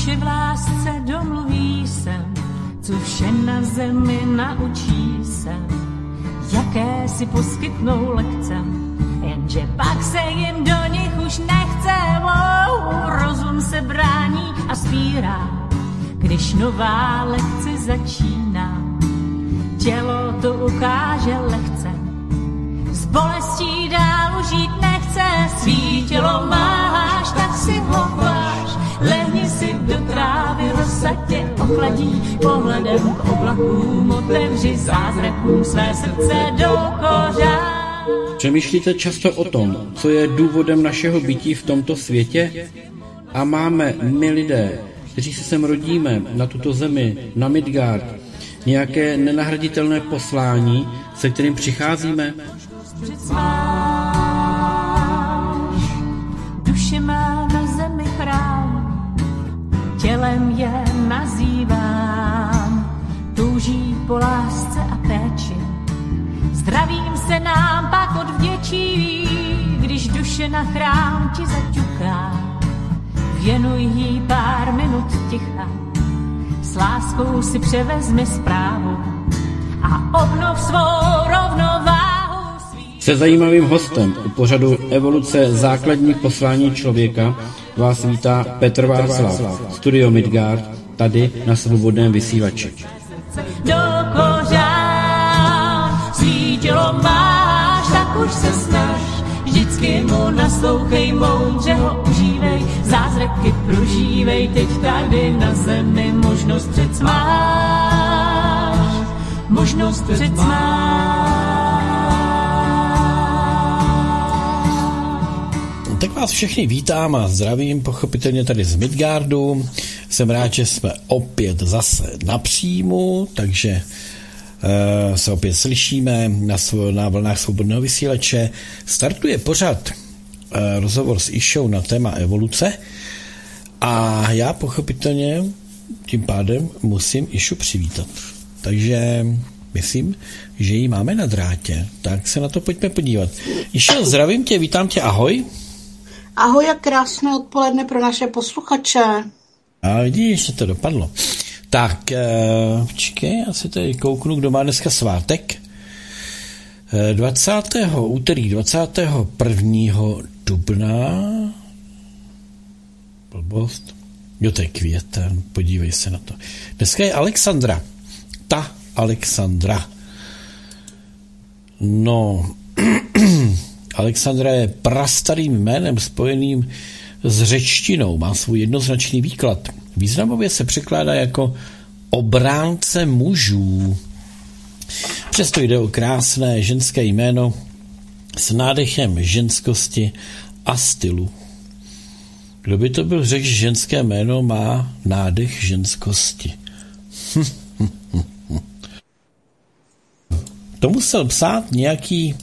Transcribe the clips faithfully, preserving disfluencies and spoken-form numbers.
duše v lásce domluví se, co vše na zemi naučí se, jaké si poskytnou lekce, jenže pak se jim do nich už nechce. Wow, rozum se brání a spírá, když nová lekce začíná. Tělo to ukáže lehce, s bolestí dál žít nechce. Svý tělo máš, tak si ho váž, lehni si do trávy, rosa tě ochladí. Pohledem k oblakům otevři zázrakům své srdce do kořán. Přemýšlíte často o tom, co je důvodem našeho bytí v tomto světě? A máme my lidé, kteří se sem rodíme na tuto zemi, na Midgard, nějaké nenahraditelné poslání, se kterým přicházíme? Duše má na zemi chrám, tělem je nazývám, touží po lásce a péči, zdravím se nám pak odvděčí, když duše na chrám ti zaťuká, věnuj jí pár minut ticha, s láskou si převezmi zprávu a obnov svou rovnováhu. Se zajímavým hostem u pořadu Evoluce základních poslání člověka vás vítá Petr Václav, Studio Midgard, tady na Svobodném vysílači. Do kořán svítilo máš, tak už se snaž, vždycky mu naslouchej, moudře ho užívej, zázraky prožívej, teď tady na zemi možnost přec máš, možnost přec máš. Tak vás všechny vítám a zdravím, pochopitelně tady z Midgardu. Jsem rád, že jsme opět zase na příjmu, takže uh, se opět slyšíme na, svo, na vlnách Svobodného vysílače. Startuje pořad uh, rozhovor s Išou na téma evoluce a já pochopitelně tím pádem musím Išu přivítat. Takže myslím, že ji máme na drátě, tak se na to pojďme podívat. Išo, zdravím tě, vítám tě, ahoj. Ahoj a krásné odpoledne pro naše posluchače. A vidíš, že to dopadlo. Tak, počkej, já si tady kouknu, kdo má dneska svátek. dvacátého úterý dvacátého prvního dubna. Blbost. Jo, to je květen, podívej se na to. Dneska je Alexandra. Ta Alexandra. No... Alexandra je prastarým jménem spojeným s řečtinou, má svůj jednoznačný výklad. Významově se překládá jako obránce mužů. Přesto jde o krásné ženské jméno s nádechem ženskosti a stylu. Kdo by to byl řekl, že ženské jméno má nádech ženskosti? To musel psát nějaký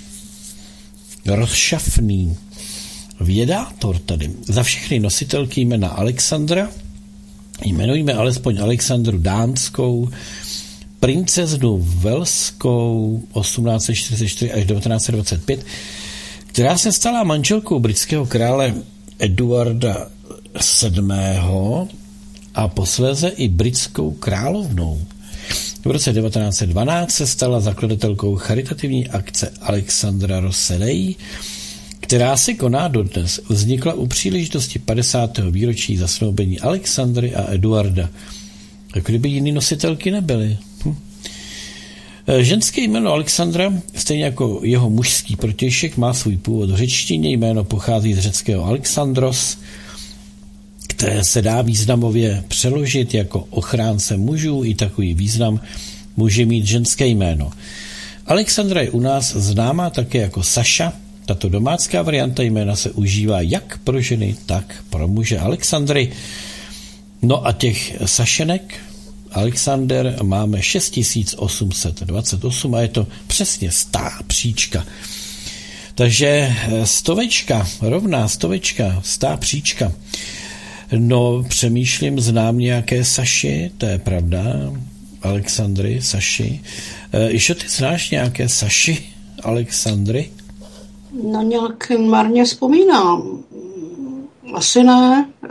rozšafný vědátor tady. Za všechny nositelky jména Alexandra jmenujme alespoň Alexandru Dánskou, princeznu Velskou osmnáct set čtyřicet čtyři až devatenáct set dvacet pět, která se stala manželkou britského krále Eduarda sedmého a posléze i britskou královnou. V roce devatenáct set dvanáct se stala zakladatelkou charitativní akce Alexandra Rosselej, která se koná dodnes. Vznikla u příležitosti padesátého výročí zasnoubení Alexandry a Eduarda. Jako kdyby jiný nositelky nebyly. Hm. Ženské jméno Alexandra, stejně jako jeho mužský protějšek, má svůj původ v řečtině. Jméno pochází z řeckého Alexandros, které se dá významově přeložit jako ochránce mužů, i takový význam může mít ženské jméno. Alexandra je u nás známá také jako Saša. Tato domácká varianta jména se užívá jak pro ženy, tak pro muže Alexandry. No a těch Sašenek Alexander máme šest tisíc osm set dvacet osm a je to přesně stá příčka. Takže stovečka, rovná stovečka, stá příčka. No, přemýšlím, znám nějaké Saši, to je pravda, Alexandry, Saši. E, Išo, ty znáš nějaké Saši, Alexandry? No, nějak marně vzpomínám. Asi ne.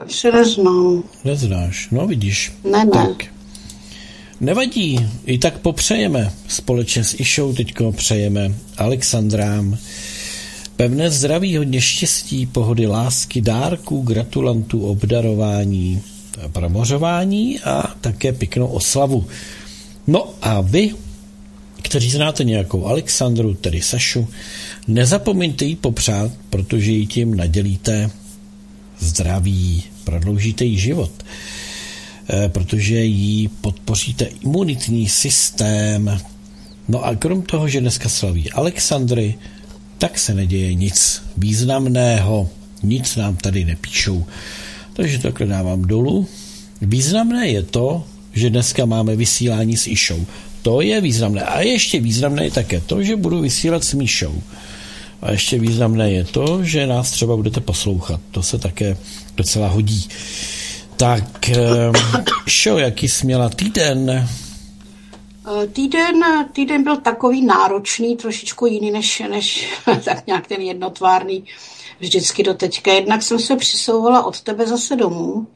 se neznám. Neznáš, no vidíš. Ne, ne. Tak. Nevadí, i tak popřejeme. Společně s Išou teďko přejeme Alexandrám pevné zdraví, hodně štěstí, pohody, lásky, dárků, gratulantů, obdarování, promořování a také pěknou oslavu. No a vy, kteří znáte nějakou Alexandru, tedy Sašu, nezapomeňte jí popřát, protože jí tím nadělíte zdraví, prodloužíte jí život, protože jí podpoříte imunitní systém. No a krom toho, že dneska slaví Alexandry, tak se neděje nic významného, nic nám tady nepíšou. Takže takhle dávám dolů. Významné je to, že dneska máme vysílání s Išou. To je významné. A ještě významné je také to, že budu vysílat s Míšou. A ještě významné je to, že nás třeba budete poslouchat. To se také docela hodí. Tak, Šo, jaký jsi měla týden? Týden, týden byl takový náročný, trošičku jiný než, než tak nějak ten jednotvárný vždycky do teďka. Jednak jsem se přisouvala od tebe zase domů.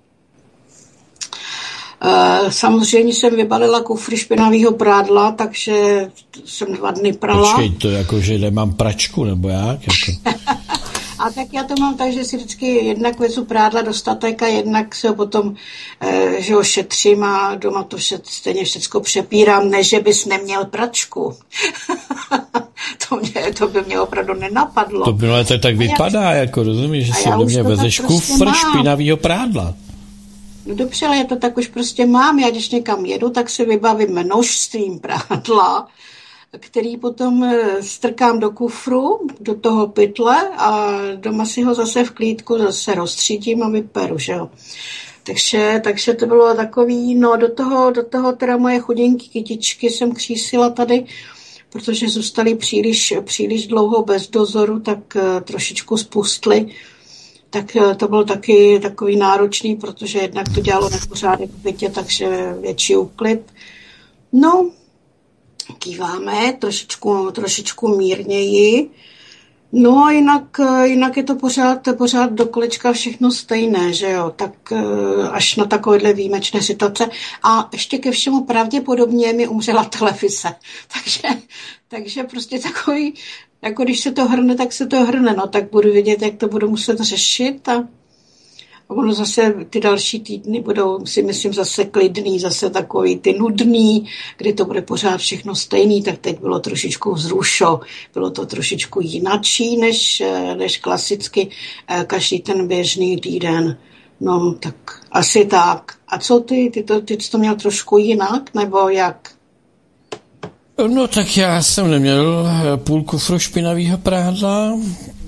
Samozřejmě jsem vybalila kufry špinavého prádla, takže jsem dva dny prala. Počkej, to jako, že nemám pračku, nebo jak? Jako... A tak já to mám tak, že si vždycky jednak vezu prádla dostatek a jednak se ho potom že ho šetřím a doma to vše, stejně všecko přepírám, než že bys neměl pračku. to, mě, to by mě opravdu nenapadlo. To by to tak vypadá, já, jako rozumíš, že si do mě vezeš prostě kufr špinavého prádla. No dobře, ale já to tak už prostě mám. Já když někam jedu, tak si vybavím množstvím prádla, který potom strkám do kufru, do toho pytle a doma si ho zase v klídku zase rozstřídím a vyperu, že jo. Takže, takže to bylo takový, no do toho, do toho teda moje chudinky kytičky jsem křísila tady, protože zůstaly příliš, příliš dlouho bez dozoru, tak trošičku spustly. Tak to bylo taky takový náročný, protože jednak to dělalo nepořádek v bytě, takže větší úklid. No, kýváme trošičku, trošičku mírněji. No a jinak, jinak je to pořád, pořád do kolečka všechno stejné, že jo, tak až na takovéhle výjimečné situace. A ještě ke všemu pravděpodobně mi umřela televize. Takže, takže prostě takový, jako když se to hrne, tak se to hrne, no tak budu vědět, jak to budu muset řešit a A ono zase ty další týdny budou, si myslím, zase klidný, zase takový ty nudný, kdy to bude pořád všechno stejný, tak teď bylo trošičku vzrušo, bylo to trošičku jinačí, než, než klasicky každý ten běžný týden. No, tak asi tak. A co ty? Ty to, ty jsi to měl trošku jinak, nebo jak? No tak já jsem neměl půl kufru špinavého prádla.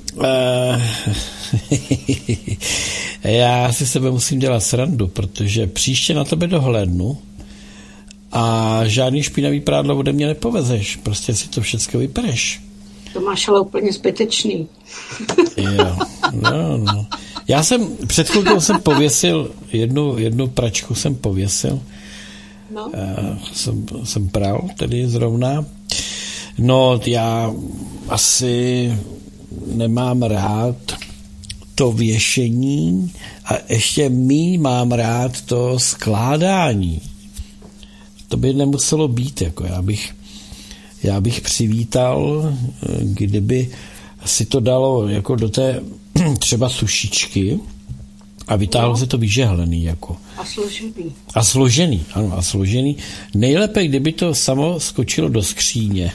Já si sebe musím dělat srandu, protože příště na tebe dohlédnu a žádný špinavý prádlo ode mě nepovezeš. Prostě si to všechno vypereš. To máš ale úplně zbytečný. Jo, no, no. Já jsem, před chvilkou jsem pověsil, jednu, jednu pračku jsem pověsil. No. Jsem, jsem pral, tedy zrovna. No, já asi nemám rád to věšení a ještě míň mám rád to skládání. To by nemuselo být, jako já bych, já bych přivítal, kdyby si to dalo jako do té třeba sušičky a vytáhlo no. se to vyžehlený. Jako. A složený. A složený, ano, a složený. Nejlépe, kdyby to samo skočilo do skříně.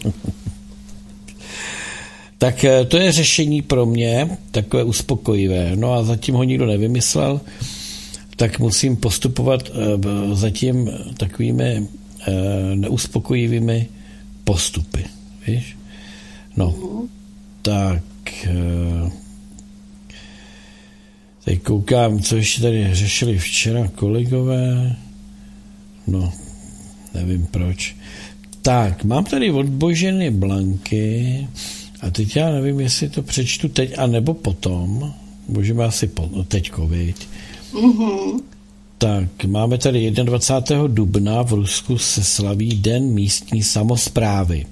Tak to je řešení pro mě, takové uspokojivé. No a zatím ho nikdo nevymyslel, tak musím postupovat zatím takovými neuspokojivými postupy. Víš? No, tak teď koukám, co ještě tady řešili včera kolegové. No, nevím proč. Tak, mám tady od Boženy Blanky. A teď já nevím, jestli to přečtu teď, anebo potom. Můžeme asi po, no teďko, viď? Mm-hmm. Tak, máme tady dvacátého prvního dubna v Rusku se slaví Den místní samosprávy.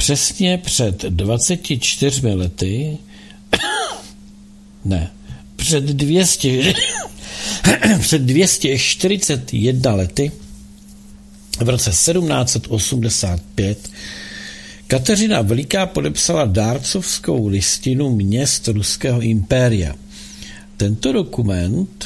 Přesně před dvaceti čtyřmi lety ne, před dvě stě, před dvě stě čtyřicet jedna lety, v roce sedmnáct set osmdesát pět, Kateřina Veliká podepsala dárcovskou listinu měst ruského impéria. Tento dokument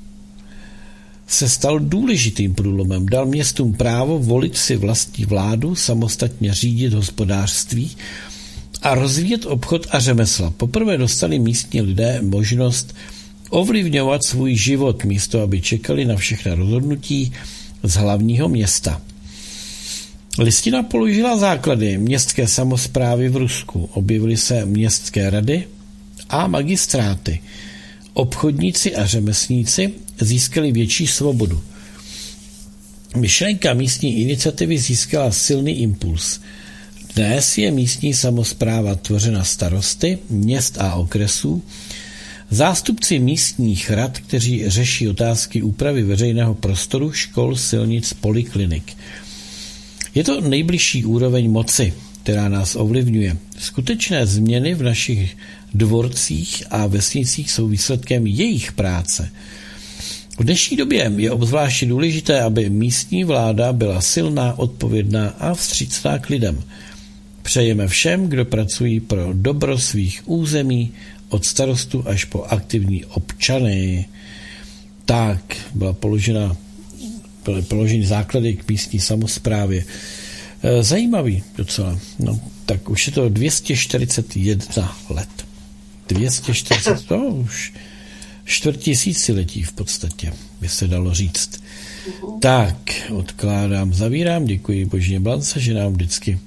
se stal důležitým průlomem. Dal městům právo volit si vlastní vládu, samostatně řídit hospodářství a rozvíjet obchod a řemesla. Poprvé dostali místní lidé možnost ovlivňovat svůj život, místo aby čekali na všechna rozhodnutí z hlavního města. Listina položila základy městské samosprávy v Rusku. Objevily se městské rady a magistráty. Obchodníci a řemeslníci získali větší svobodu. Myšlenka místní iniciativy získala silný impuls. Dnes je místní samospráva tvořena starosty, měst a okresů, zástupci místních rad, kteří řeší otázky úpravy veřejného prostoru, škol, silnic, poliklinik. Je to nejbližší úroveň moci, která nás ovlivňuje. Skutečné změny v našich dvorcích a vesnicích jsou výsledkem jejich práce. V dnešní době je obzvláště důležité, aby místní vláda byla silná, odpovědná a vstřícná k lidem. Přejeme všem, kdo pracují pro dobro svých území, od starostu až po aktivní občany. Tak, byla položena, byly položeny základy k místní samosprávě. Zajímavý docela. No, tak už je to dvě stě čtyřicet jedna let. dvě stě čtyřicet, to už čtvrt tisíciletí v podstatě, by se dalo říct. Uh-huh. Tak, odkládám, zavírám, děkuji Božně Blance, že nám vždycky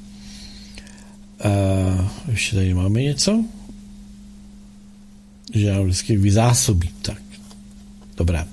uh, ještě tady máme něco, že nám vždycky vyzásobí, tak, dobrá.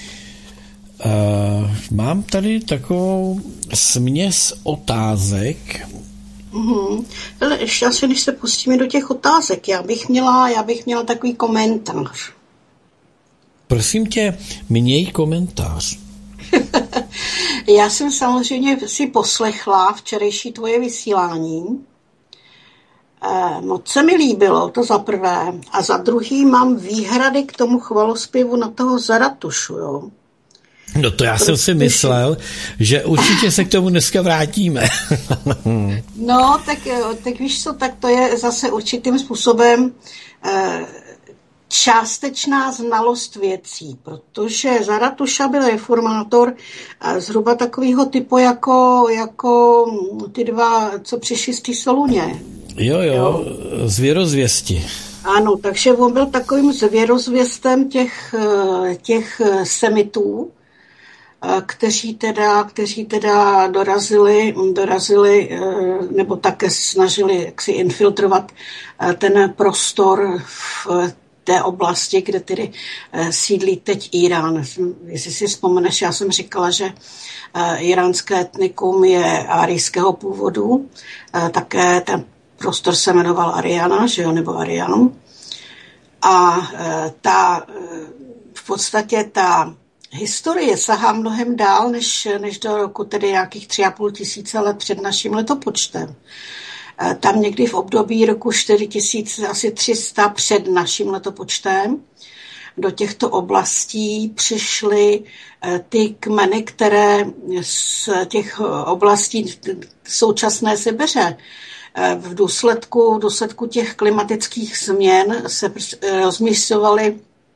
Uh, mám tady takovou směs otázek. Uhum. Hele, ještě asi, když se pustíme do těch otázek, já bych měla, já bych měla takový komentář. Prosím tě, měj komentář. Já jsem samozřejmě si poslechla včerejší tvoje vysílání. Eh, moc se mi líbilo, to za prvé. A za druhý mám výhrady k tomu chvalospěvu na toho Zaratušu, jo. No to já jsem si myslel, že určitě se k tomu dneska vrátíme. No, tak, tak víš co, tak to je zase určitým způsobem eh, částečná znalost věcí, protože Zaratuša byl reformátor eh, zhruba takového typu jako, jako ty dva, co přišli z té Soluně. Jo, jo, jo, zvěrozvěsti. Ano, takže on byl takovým zvěrozvěstem těch, těch semitů, kteří teda, kteří teda dorazili, dorazili nebo také snažili jaksi infiltrovat ten prostor v té oblasti, kde tedy sídlí teď Irán. Jestli si vzpomeneš, já jsem říkala, že iránské etnikum je árijského původu, také ten prostor se jmenoval Ariana, že jo, nebo Arianum. A ta, v podstatě ta historie sahá mnohem dál, než, než do roku tedy nějakých tři a půl tisíce let před naším letopočtem. Tam někdy v období roku čtyři tisíce, asi tři sta před naším letopočtem, do těchto oblastí přišly ty kmeny, které z těch oblastí současné Sibiře v důsledku, v důsledku těch klimatických změn se rozměstňovaly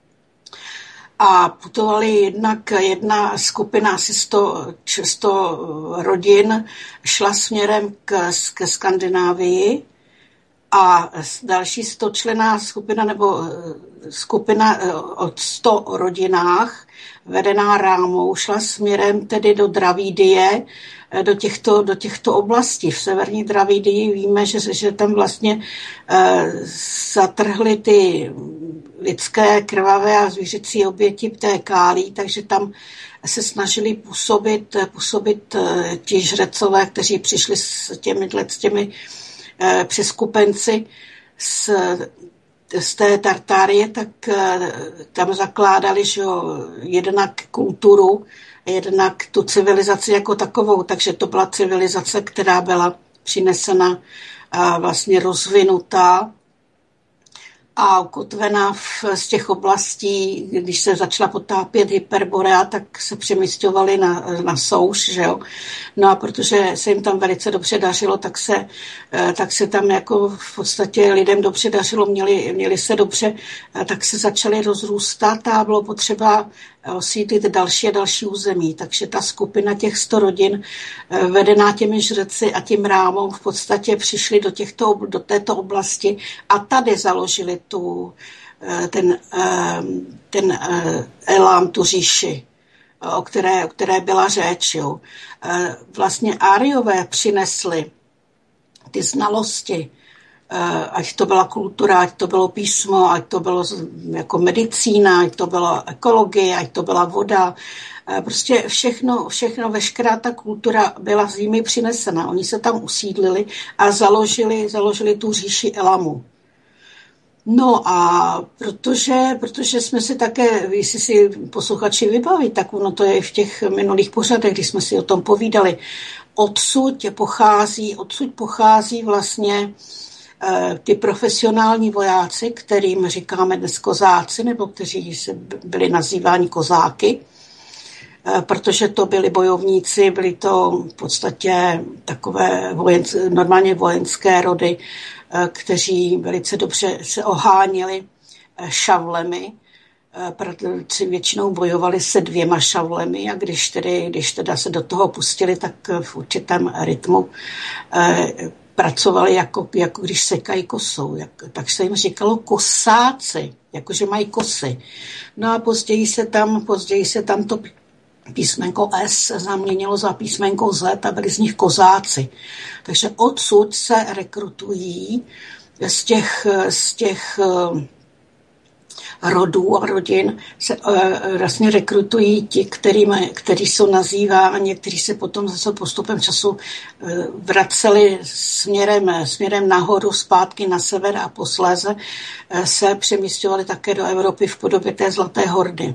a putovali jednak jedna skupina, asi sto rodin, šla směrem k, ke Skandinávii a další stočlenná skupina nebo skupina od sto rodinách vedená rámou šla směrem tedy do Dravídie, do těchto, do těchto oblastí. V severní Dravídii víme, že, že tam vlastně e, zatrhly ty lidské krvavé a zvířecí oběti té kálí, takže tam se snažili působit, působit ti žrecové, kteří přišli s těmi, s těmi e, přeskupenci z, z té Tartárie, tak e, tam zakládali, že jo, jednak kulturu, jednak tu civilizaci jako takovou, takže to byla civilizace, která byla přinesena a vlastně rozvinutá a ukotvená v, z těch oblastí, když se začala potápět Hyperborea, tak se přemysťovali na, na souš, že jo. No a protože se jim tam velice dobře dařilo, tak se, tak se tam jako v podstatě lidem dobře dařilo, měli, měli se dobře, tak se začaly rozrůstat a bylo potřeba osídlit další a další území. Takže ta skupina těch sto rodin, vedená těmi žreci a tím rámou, v podstatě přišli do, těchto, do této oblasti a tady založili tu, ten, ten elán, tu říši, o které, o které byla řeč. Jo. Vlastně Áriové přinesli ty znalosti, ať to byla kultura, ať to bylo písmo, ať to bylo jako medicína, ať to byla ekologie, ať to byla voda. Prostě všechno, všechno, veškerá ta kultura byla z nimi přinesena. Oni se tam usídlili a založili, založili tu říši Elamu. No a protože, protože jsme si také, jestli si posluchači vybaví, tak ono to je v těch minulých pořadech, kdy jsme si o tom povídali, odsud pochází, odsud pochází vlastně ty profesionální vojáci, kterým říkáme dnes kozáci, nebo kteří se byli nazýváni kozáky, protože to byli bojovníci, byli to v podstatě takové vojenské, normálně vojenské rody, kteří velice dobře se oháněli šavlemi, protože většinou bojovali se dvěma šavlemi a když, tedy, když teda se do toho pustili, tak v určitém rytmu pracovali jako, jako když sekají kosou. Jak, tak se jim říkalo kosáci, jakože mají kosy. No a později se tam, později se tam to písmenko S zaměnilo za písmenko Z a byli z nich kozáci. Takže odsud se rekrutují z těch, z těch rodů a rodin se vlastně rekrutují ti, kterými, kteří jsou nazýváni, kteří se potom zase postupem času vraceli směrem, směrem nahoru, zpátky na sever a posléze se přemísťovali také do Evropy v podobě té Zlaté hordy.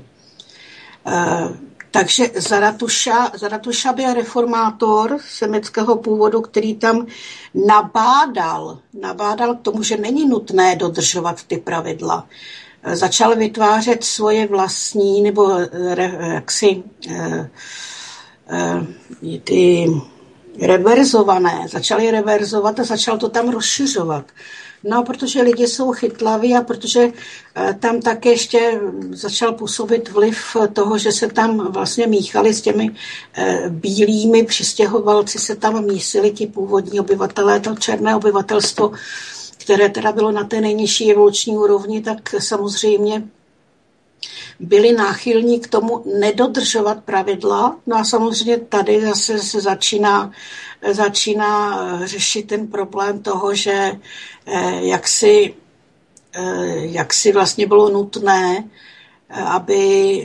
Takže Zaratuša, Zaratuša byl reformátor semického původu, který tam nabádal, nabádal k tomu, že není nutné dodržovat ty pravidla. Začal vytvářet svoje vlastní, nebo jaksi eh, eh, ty reverzované, začal je reverzovat a začal to tam rozšiřovat. No, protože lidi jsou chytlaví a protože tam také ještě začal působit vliv toho, že se tam vlastně míchali s těmi bílými přistěhovalci, se tam mísili ti původní obyvatelé, to černé obyvatelstvo, které teda bylo na té nejnižší evoluční úrovni, tak samozřejmě byli náchylní k tomu nedodržovat pravidla. No a samozřejmě tady zase se začíná, začíná řešit ten problém toho, že jak si, jak si vlastně bylo nutné, aby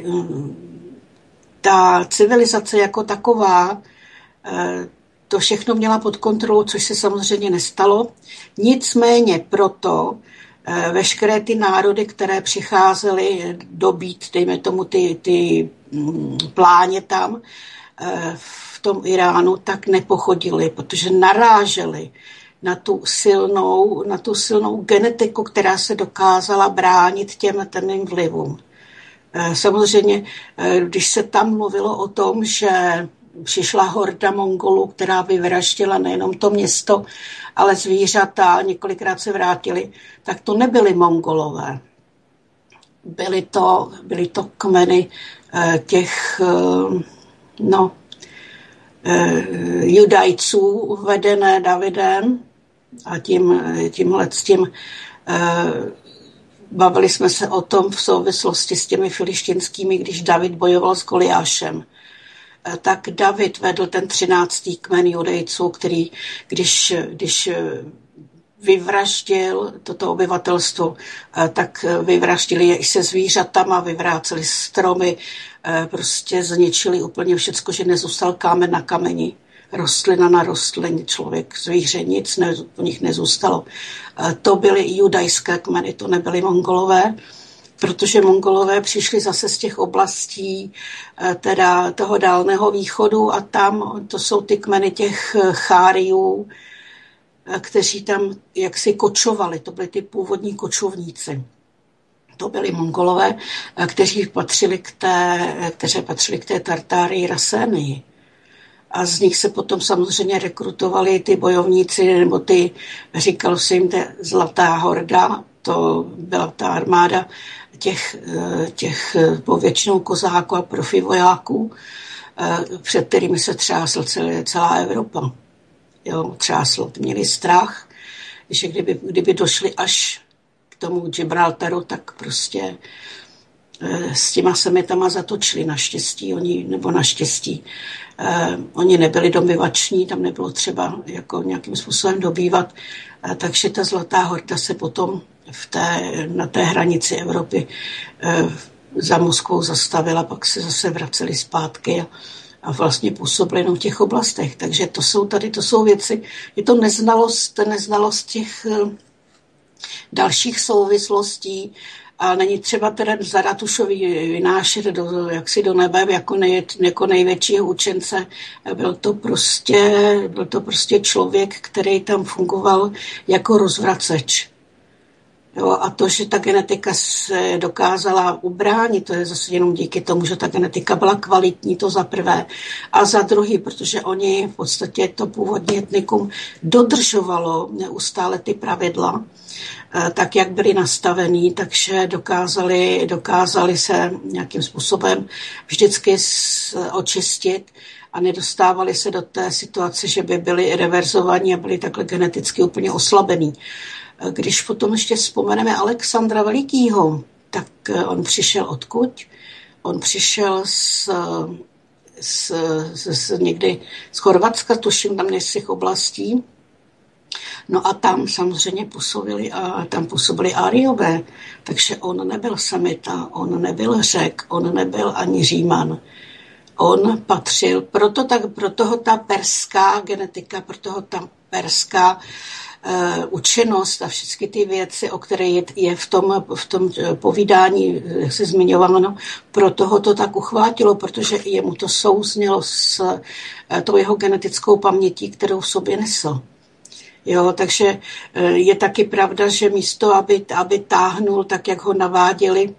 ta civilizace jako taková to všechno měla pod kontrolou, což se samozřejmě nestalo. Nicméně proto veškeré ty národy, které přicházely dobít, dejme tomu ty, ty pláně tam v tom Iránu, tak nepochodili, protože naráželi na tu silnou, na tu silnou genetiku, která se dokázala bránit těm temným vlivům. Samozřejmě, když se tam mluvilo o tom, že přišla horda Mongolů, která vyvraždila nejenom to město, ale zvířata, několikrát se vrátili, tak to nebyli Mongolové. Byly to, byly to kmeny těch no, Judajců vedené Davidem a tím, tímhle s tím bavili jsme se o tom v souvislosti s těmi filištinskými, když David bojoval s Goliášem. Tak David vedl ten třináctý kmen Judejců, který, když, když vyvraždil toto obyvatelstvo, tak vyvraždili je i se zvířatama, vyvráceli stromy, prostě zničili úplně všecko, že nezůstal kámen na kameni, rostlina na rostlině, člověk, zvíře, nic ne, u nich nezůstalo. To byly judajské kmeny, to nebyly Mongolové, protože Mongolové přišli zase z těch oblastí teda toho Dálného východu a tam to jsou ty kmeny těch Cháriů, kteří tam jaksi kočovali. To byli ty původní kočovníci. To byli Mongolové, kteří patřili k té, kteří patřili k té Tartárii Rasénii. A z nich se potom samozřejmě rekrutovali ty bojovníci, nebo ty, říkalo se jim, ta Zlatá horda, to byla ta armáda těch, těch povětšinou kozáků a profi vojáků, před kterými se třásl celé, celá Evropa. Jo, třásl, měli strach, že kdyby, kdyby došli až k tomu Gibraltaru, tak prostě s těma semitama zatočili naštěstí, oni, nebo naštěstí. Eh, oni nebyli dobyvační, tam nebylo třeba jako nějakým způsobem dobývat, eh, takže ta Zlatá horda se potom v té, na té hranici Evropy eh, za Moskvou zastavila, pak se zase vraceli zpátky a, a vlastně působili jenom v těch oblastech. Takže to jsou tady, to jsou věci, je to neznalost, neznalost těch eh, dalších souvislostí, a není třeba teda Zaratušovi vynášet do, jaksi do nebe jako, nej, jako největšího učence. Byl to, prostě, byl to prostě člověk, který tam fungoval jako rozvraceč. Jo, a to, že ta genetika se dokázala ubránit, to je zase jenom díky tomu, že ta genetika byla kvalitní, to za prvé. A za druhý, protože oni v podstatě to původní etnikum dodržovalo neustále ty pravidla, tak, jak byly nastavený, takže dokázali, dokázali se nějakým způsobem vždycky očistit a nedostávali se do té situace, že by byli reverzovaní a byli takhle geneticky úplně oslabení. Když potom ještě vzpomeneme Alexandra Velikýho, tak on přišel odkud? On přišel z, z, z, z někdy z Chorvatska, tuším tam z těch oblastí. No a tam samozřejmě působili, a tam působili Áriové, takže on nebyl Semita, on nebyl Řek, on nebyl ani Říman. On patřil, proto, tak, proto ho ta perská genetika, proto ho ta perská uh, učenost a všechny ty věci, o které je, je v tom, v tom povídání, jak se zmiňováno, proto ho to tak uchvátilo, protože jemu to souznělo s uh, tou jeho genetickou pamětí, kterou v sobě nesl. Jo, takže je taky pravda, že místo, aby, aby táhnul, tak jak ho naváděli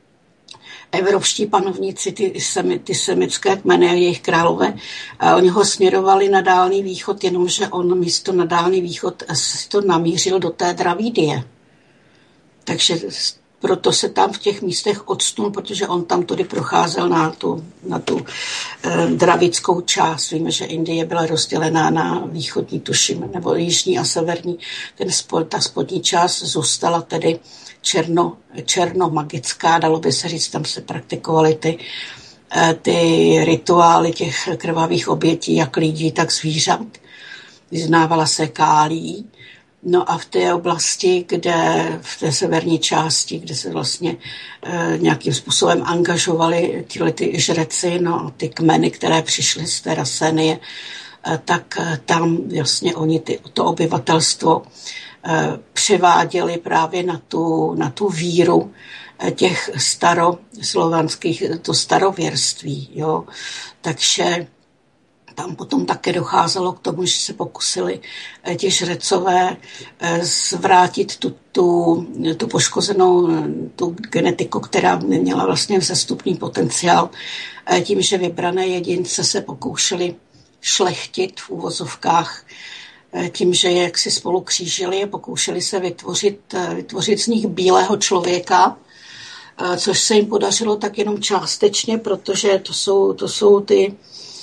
evropští panovníci, ty, semi, ty semické kmeny a jejich králové, a oni ho směrovali na Dálný východ, jenomže on místo na Dálný východ si to namířil do té Dravídie. Takže proto se tam v těch místech odstnul, protože on tam tudy procházel na tu, na tu eh, dravidskou část. Víme, že Indie byla rozdělená na východní, tuším, nebo jižní a severní. Ten spod, ta spodní část zůstala tedy černo, černomagická, dalo by se říct, tam se praktikovaly ty, eh, ty rituály těch krvavých obětí, jak lidí, tak zvířat. Vyznávala se kálí. No a v té oblasti, kde v té severní části, kde se vlastně e, nějakým způsobem angažovali tyhle ty žreci, no ty kmeny, které přišly z té Rasénie, e, tak e, tam vlastně oni ty, to obyvatelstvo e, převáděli právě na tu, na tu víru e, těch staroslovanských, to starověrství, jo. Takže tam potom také docházelo k tomu, že se pokusili ti žrecové zvrátit tu, tu, tu poškozenou tu genetiku, která neměla vlastně vzestupný potenciál. Tím, že vybrané jedince se pokoušeli šlechtit v úvozovkách, tím, že je jaksi spolu křížili a pokoušeli se vytvořit, vytvořit z nich bílého člověka, což se jim podařilo tak jenom částečně, protože to jsou, to jsou ty,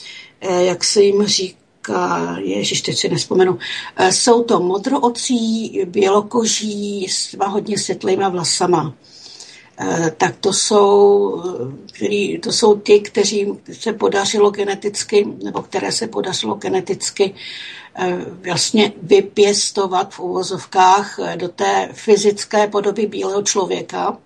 jak se jim říká, ježiš, teď si nespomenu, jsou to modroocí, bělokoží s hodně světlýma vlasama. Tak to jsou, který, to jsou ty, kteří se podařilo geneticky, nebo které se podařilo geneticky vlastně vypěstovat v uvozovkách do té fyzické podoby bílého člověka.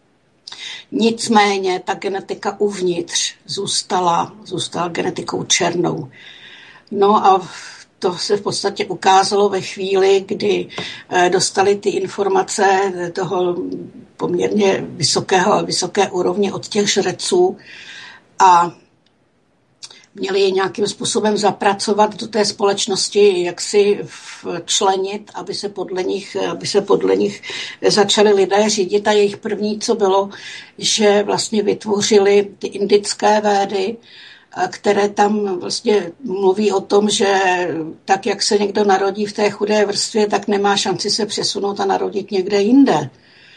Nicméně ta genetika uvnitř zůstala, zůstala genetikou černou. No a to se v podstatě ukázalo ve chvíli, kdy dostali ty informace toho poměrně vysokého, vysoké úrovně od těch žreců a měli je nějakým způsobem zapracovat do té společnosti, jak si včlenit, aby se podle nich, aby se podle nich začali lidé řídit. A jejich první, co bylo, že vlastně vytvořili ty indické védy, které tam vlastně mluví o tom, že tak, jak se někdo narodí v té chudé vrstvě, tak nemá šanci se přesunout a narodit někde jinde.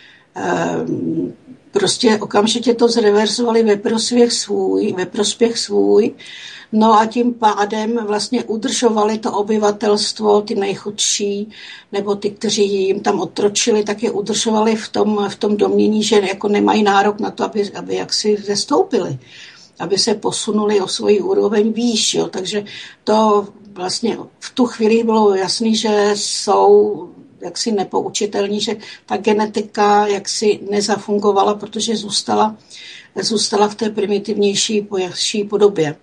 Prostě okamžitě to zreverzovali ve prospěch svůj, ve prospěch svůj, no a tím pádem vlastně udržovali to obyvatelstvo, ty nejchudší, nebo ty, kteří jim tam otročili, tak je udržovali v tom, v tom domnění, že jako nemají nárok na to, aby, aby jaksi zestoupili, aby se posunuli o svoji úroveň výš. Jo. Takže to vlastně v tu chvíli bylo jasný, že jsou jaksi nepoučitelní, že ta genetika jaksi nezafungovala, protože zůstala, zůstala v té primitivnější podobě.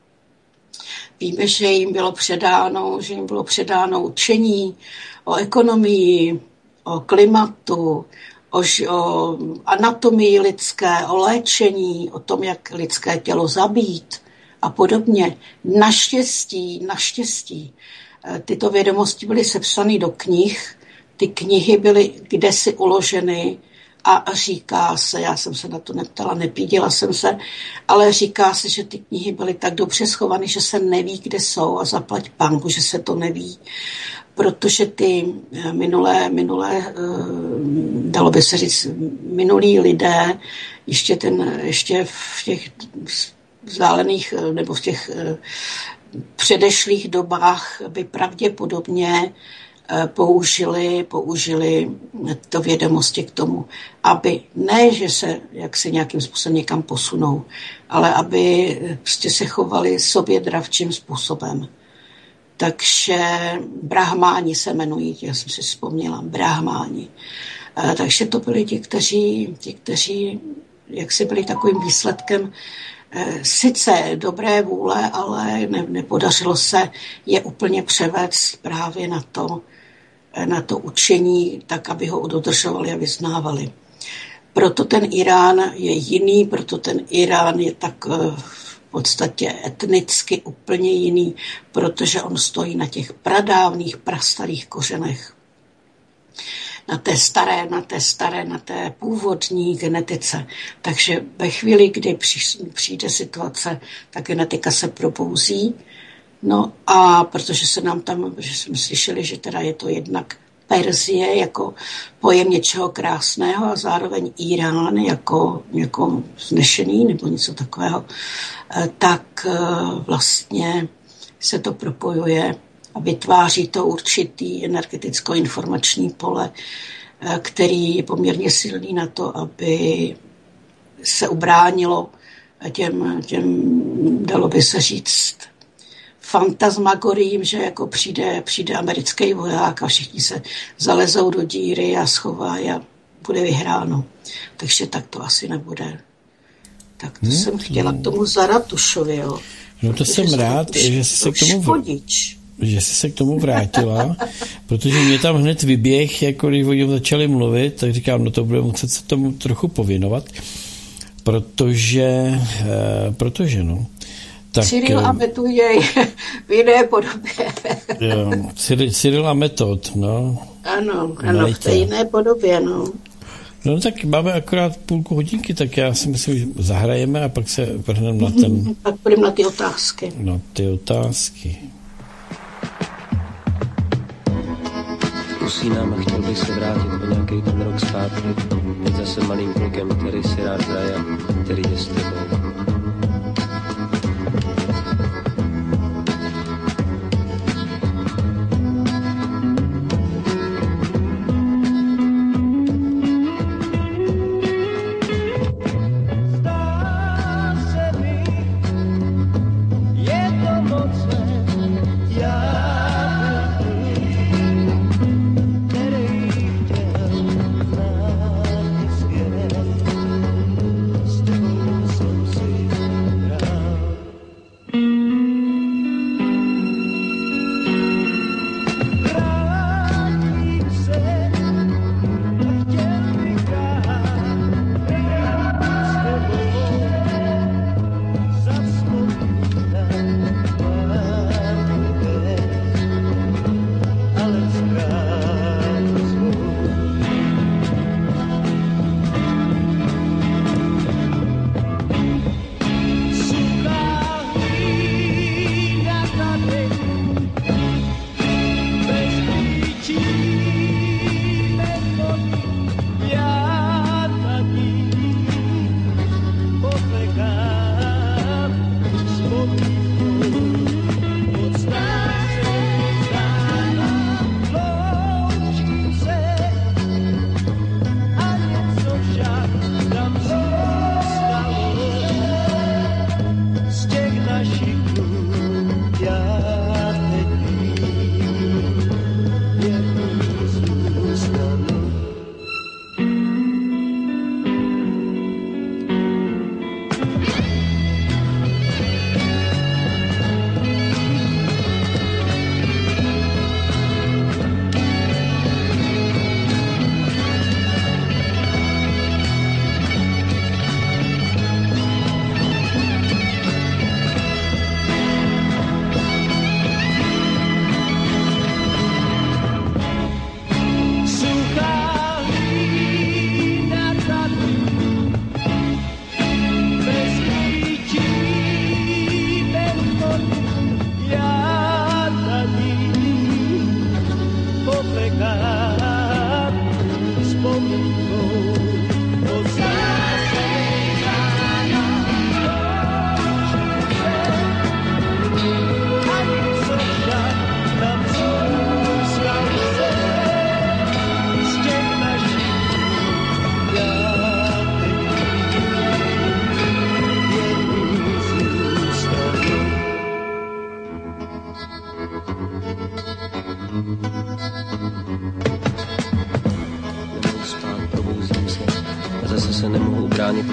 Víme, že jim bylo předáno, že jim bylo předáno učení o ekonomii, o klimatu, o, o anatomii lidské, o léčení, o tom, jak lidské tělo zabít a podobně. Naštěstí, naštěstí, tyto vědomosti byly sepsány do knih. Ty knihy byly kdesi uloženy a říká se, já jsem se na to neptala, nepídila jsem se, ale říká se, že ty knihy byly tak dobře schovány, že se neví, kde jsou a zaplať pánku, že se to neví. Protože ty minulé, minulé, dalo by se říct, minulí lidé, ještě, ten, ještě v těch vzdálených nebo v těch předešlých dobách by pravděpodobně použili, použili to vědomosti k tomu, aby ne, že se jak se nějakým způsobem někam posunou, ale aby prostě se chovali sobě dravčím způsobem. Takže brahmáni se jmenují, já jsem si vzpomněla, brahmáni. Takže to byli ti, kteří, ti, kteří jak si byli takovým výsledkem sice dobré vůle, ale ne, nepodařilo se je úplně převést právě na to, na to učení, tak, aby ho dodržovali a vyznávali. Proto ten Irán je jiný, proto ten Irán je tak v podstatě etnicky úplně jiný, protože on stojí na těch pradávných, prastarých kořenech. Na té staré, na té staré, na té původní genetice. Takže ve chvíli, kdy přijde situace, ta genetika se probouzí. No a protože se nám tam, že jsme slyšeli, že teda je to jednak Perzie jako pojem něčeho krásného a zároveň Irán jako, jako vznešený nebo něco takového, tak vlastně se to propojuje a vytváří to určitý energeticko-informační pole, který je poměrně silný na to, aby se ubránilo těm, těm dalo by se říct, fantasmagoriím, že jako přijde, přijde americký voják a všichni se zalezou do díry a schovají a bude vyhráno. Takže tak to asi nebude. Tak to hmm. jsem chtěla k tomu Zaratušovi, jo. No to jsem rád, že jsi se k tomu... Škodič. že jsi se k tomu vrátila, protože mě tam hned vyběh, jako když o něm začali mluvit, tak říkám, no to bude muset se tomu trochu pověnovat, protože, eh, protože no. Tak, Cyril a Metod je v jiné podobě. Jo, Cyril, Cyril a Metod, no. Ano, ano, v té jiné podobě, no. No tak máme akorát půlku hodinky, tak já si myslím, že zahrajeme a pak se vrhneme na ten... Pak půjdeme na ty otázky. Na ty otázky. Usínám a chtěl bych se vrátit po nějaký ten rok zpátky. Teď zase malým klukem, který si rád hraje, který je s tebou.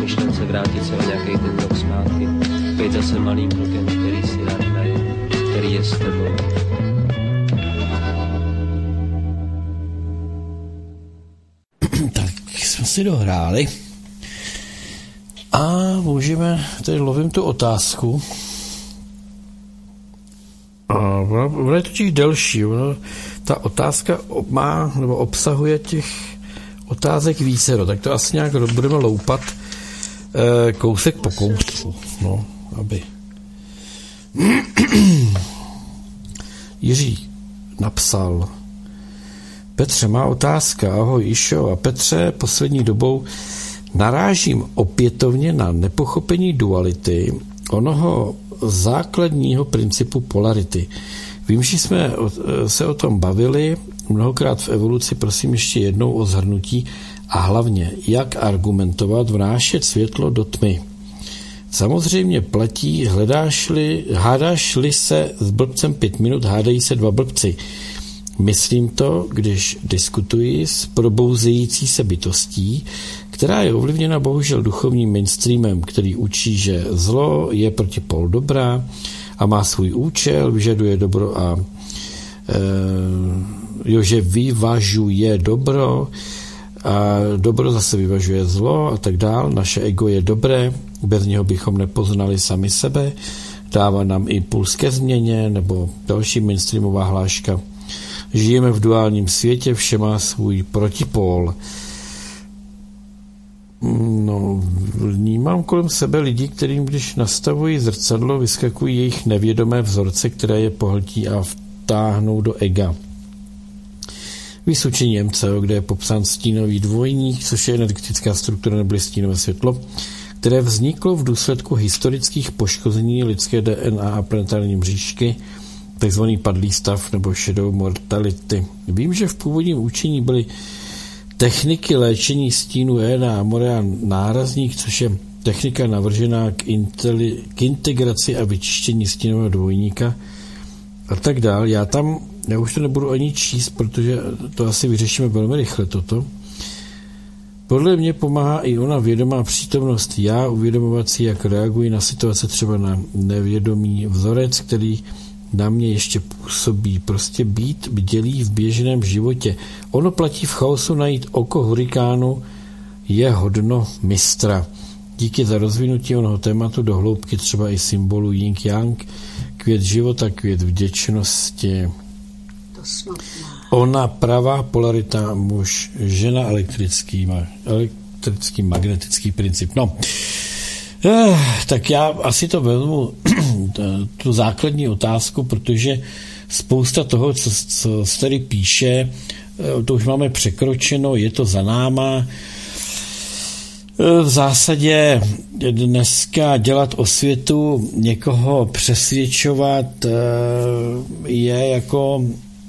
myšlence vrátit se o nějaký ten rok zpátky, být zase malým klukem, který si rád hraje, který je s tebou. Tak jsme si dohráli a můžeme, tady lovím tu otázku. A ona, ona je totiž delší. Ona, ta otázka má, nebo obsahuje těch otázek vícero, tak to asi nějak budeme loupat e, kousek po kousku. No, aby. Jiří napsal: Petře, má otázka. Ahoj Išo a Petře, poslední dobou narážím opětovně na nepochopení duality, onoho základního principu polarity. Vím, že jsme se o tom bavili mnohokrát v evoluci, prosím ještě jednou o shrnutí a hlavně, jak argumentovat, vnášet světlo do tmy. Samozřejmě platí, hledáš-li, hádáš-li se s blbcem pět minut, hádají se dva blbci. Myslím to, když diskutuji s probouzející se bytostí, která je ovlivněna bohužel duchovním mainstreamem, který učí, že zlo je protipol dobra a má svůj účel, vyžaduje dobro a e, jo, že vyvažuje dobro a dobro zase vyvažuje zlo a tak dál. Naše ego je dobré, bez něho bychom nepoznali sami sebe, dává nám impuls ke změně nebo další mainstreamová hláška. Žijeme v duálním světě, vše má svůj protipól. No, vnímám kolem sebe lidi, kterým když nastavují zrcadlo, vyskakují jejich nevědomé vzorce, které je pohltí a vtáhnou do ega. Vysučení M C O, kde je popsán stínový dvojník, což je energetická struktura nebo stínové světlo, které vzniklo v důsledku historických poškození lidské D N A a planetární mřížky, takzvaný padlý stav nebo shadow mortality. Vím, že v původním učení byly techniky léčení stínu Ena a Morea nárazník, což je technika navržená k, inteli- k integraci a vyčištění stínového dvojníka a tak dál. Já tam, já už to nebudu ani číst, protože to asi vyřešíme velmi rychle toto. Podle mě pomáhá i ona vědomá přítomnost já, uvědomovat si, jak reaguji na situace, třeba na nevědomý vzorec, který na mě ještě působí. Prostě být bdělý v běžném životě. Ono platí v chaosu najít oko hurikánu je hodno mistra. Díky za rozvinutí onoho tématu do hloubky třeba i symbolu yin-yang, květ života, květ vděčnosti. To snad má. Ona pravá polarita, muž, žena elektrický, elektrický magnetický princip. No, eh, tak já asi to vezmu tu základní otázku, protože spousta toho, co, co se tady píše, to už máme překročeno, je to za náma. V zásadě dneska dělat osvětu, někoho přesvědčovat je jako